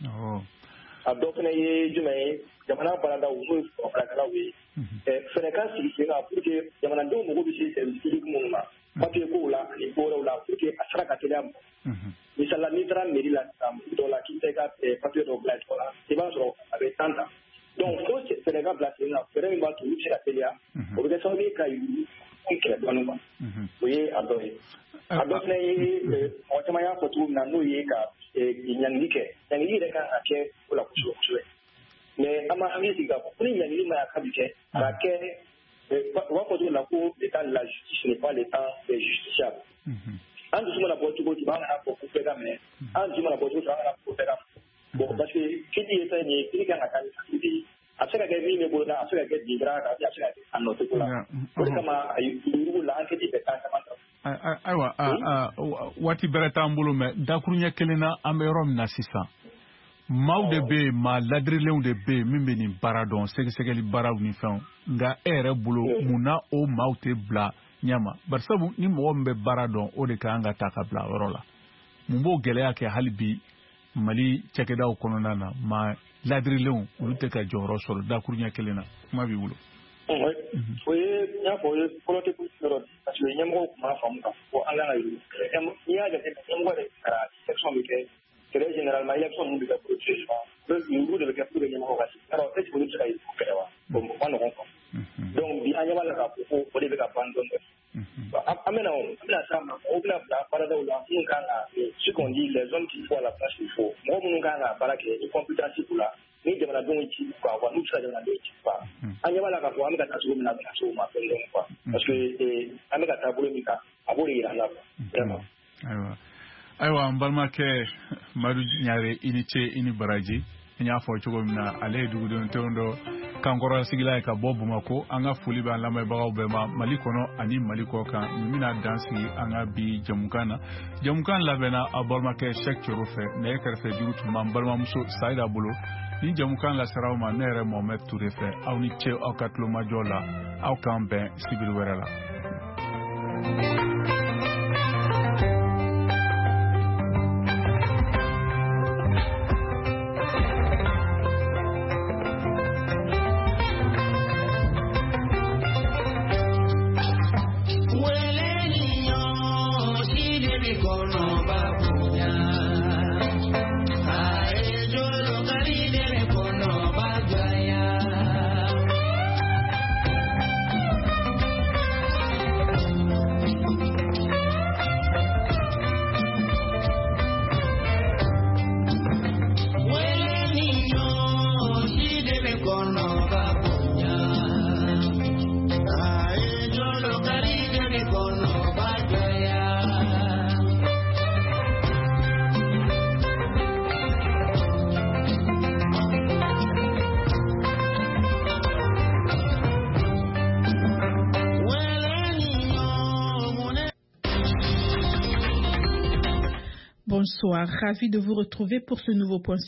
A dɔ fana ye jumɛn ye jamana baaradaw n'o ye furakɛlaw ye fɛnɛ ka sigi sen kan pour que jamanadenw mago bɛ se service public minnu ma papier kow la ani ko wɛrɛw la pour que a sara ka teliya ma misala n'i taara mairie la sisan dɔw la k'i bɛ se ka papier dɔw bila i tɔgɔ la i b'a sɔrɔ a bɛ tan ta donc fo fɛnɛ ka bila sen kan fɛɛrɛ min b'a to olu bɛ se ka teliya o bɛ kɛ sababu ye ka kɛlɛ dɔɔnin quoi o ye a dɔ ye a dɔ fana ye mɔgɔ caman y'a fɔ cogo min na n'o ye ka ɲangili kɛ ɲangili yɛrɛ kan ka kɛ o la kosɛbɛ kosɛbɛ mais an ma hakili sigi k'a fɔ ko ni ɲangili ma ka bi kɛ a ka kɛ u b'a fɔ cogo la ko l'état de la justice n'est pas l'état justiciable an dusu mana bɔ cogo o cogo an kana fɔ ko bɛɛ ka minɛ an dusu mana bɔ cogo o cogo an kana fɔ ko bɛɛ ka bon parce que kiiri ye fɛn ye kiiri kan ka taa ni kiiri a bɛ se ka kɛ min bɛ bolo la a bɛ se ka kɛ dibira kan a bɛ se ka kɛ a nɔ cogo la o de kama a yugu la an kɛ bɛɛ kan caman ta. Ayiwa waati bɛrɛ t'an bolo mɛ dakuruɲɛ kelen na an bɛ yɔrɔ min na sisan maaw de bɛ yen maa ladirilenw de bɛ yen min bɛ nin baara dɔn sɛgɛsɛgɛli baaraw ni fɛnw nka e yɛrɛ bolo mun na o maaw tɛ bila ɲɛma barisabu ni mɔgɔ min bɛ baara dɔn o de kan ka ta ka bila yɔrɔ la mun b'o gɛlɛya kɛ hali bi Mali cakɛdaw kɔnɔna na maa ladirilenw olu tɛ ka jɔyɔrɔ sɔrɔ dakuruɲɛ kelen na kuma b'i bolo. O ye n y'a fɔ o ye volonté politique yɔrɔ de parce que ɲɛmɔgɔw tun b'a faamu k'a fɔ an kan ka n'i y'a jateminɛ ɲɛmɔgɔ de kɛra élection bɛ kɛ très généralement élection ninnu bɛ kɛ pour olu de bɛ kɛ pour que ɲɛmɔgɔw ka sigi alors est ce que olu bɛ se ka yen kɛlɛ wa bon ma nɔgɔn quoi donc bi an ɲɛ b'a la k'a fɔ ko o de bɛ ka ban dɔɔnin dɔɔnin an bɛna an bɛna s'a ma o bɛna bila baaradaw la minnu kan ka ce qu'on dit les hommes qu'il faut à la place qu'il faut mɔgɔ minnu kan ka baara kɛ ni compétence b'u la ni jamanadenw ci quoi wa n'u bɛ se ka jamanadenw ci quoi an ɲɛ b'a la k'a fɔ an bɛ ka taa cogo min na an bɛ ka se o ma fɛn dɔɔnin quoi parce que an bɛ ka taabolo min kan a b'o de yira an na quoi vraiment. Ayiwa ayiwa n balimakɛ Madu Ɲare i ni ce i ni baraji n y'a fɔ cogo min na ale ye dugudenw tɛnw dɔ kankɔrɔ sigila ye ka bɔ Bamako an ka foli b'an lamɛnbagaw bɛɛ ma Mali kɔnɔ ani Mali kɔ kan nin bɛna dan sigi an ka bi jamukan na jamukan labɛnna a balimakɛ Sɛki Coro fɛ nɛgɛ kɛrɛfɛ juru tun b'an balimamuso Sayida bolo ni jamukan lasaraw ma ne yɛrɛ Mohamed Ture fɛ aw ni ce aw ka tulomajɔ la aw k'an bɛn sibiri wɛrɛ la. bonsoir. Ravi de vous retrouver pour ce nouveau point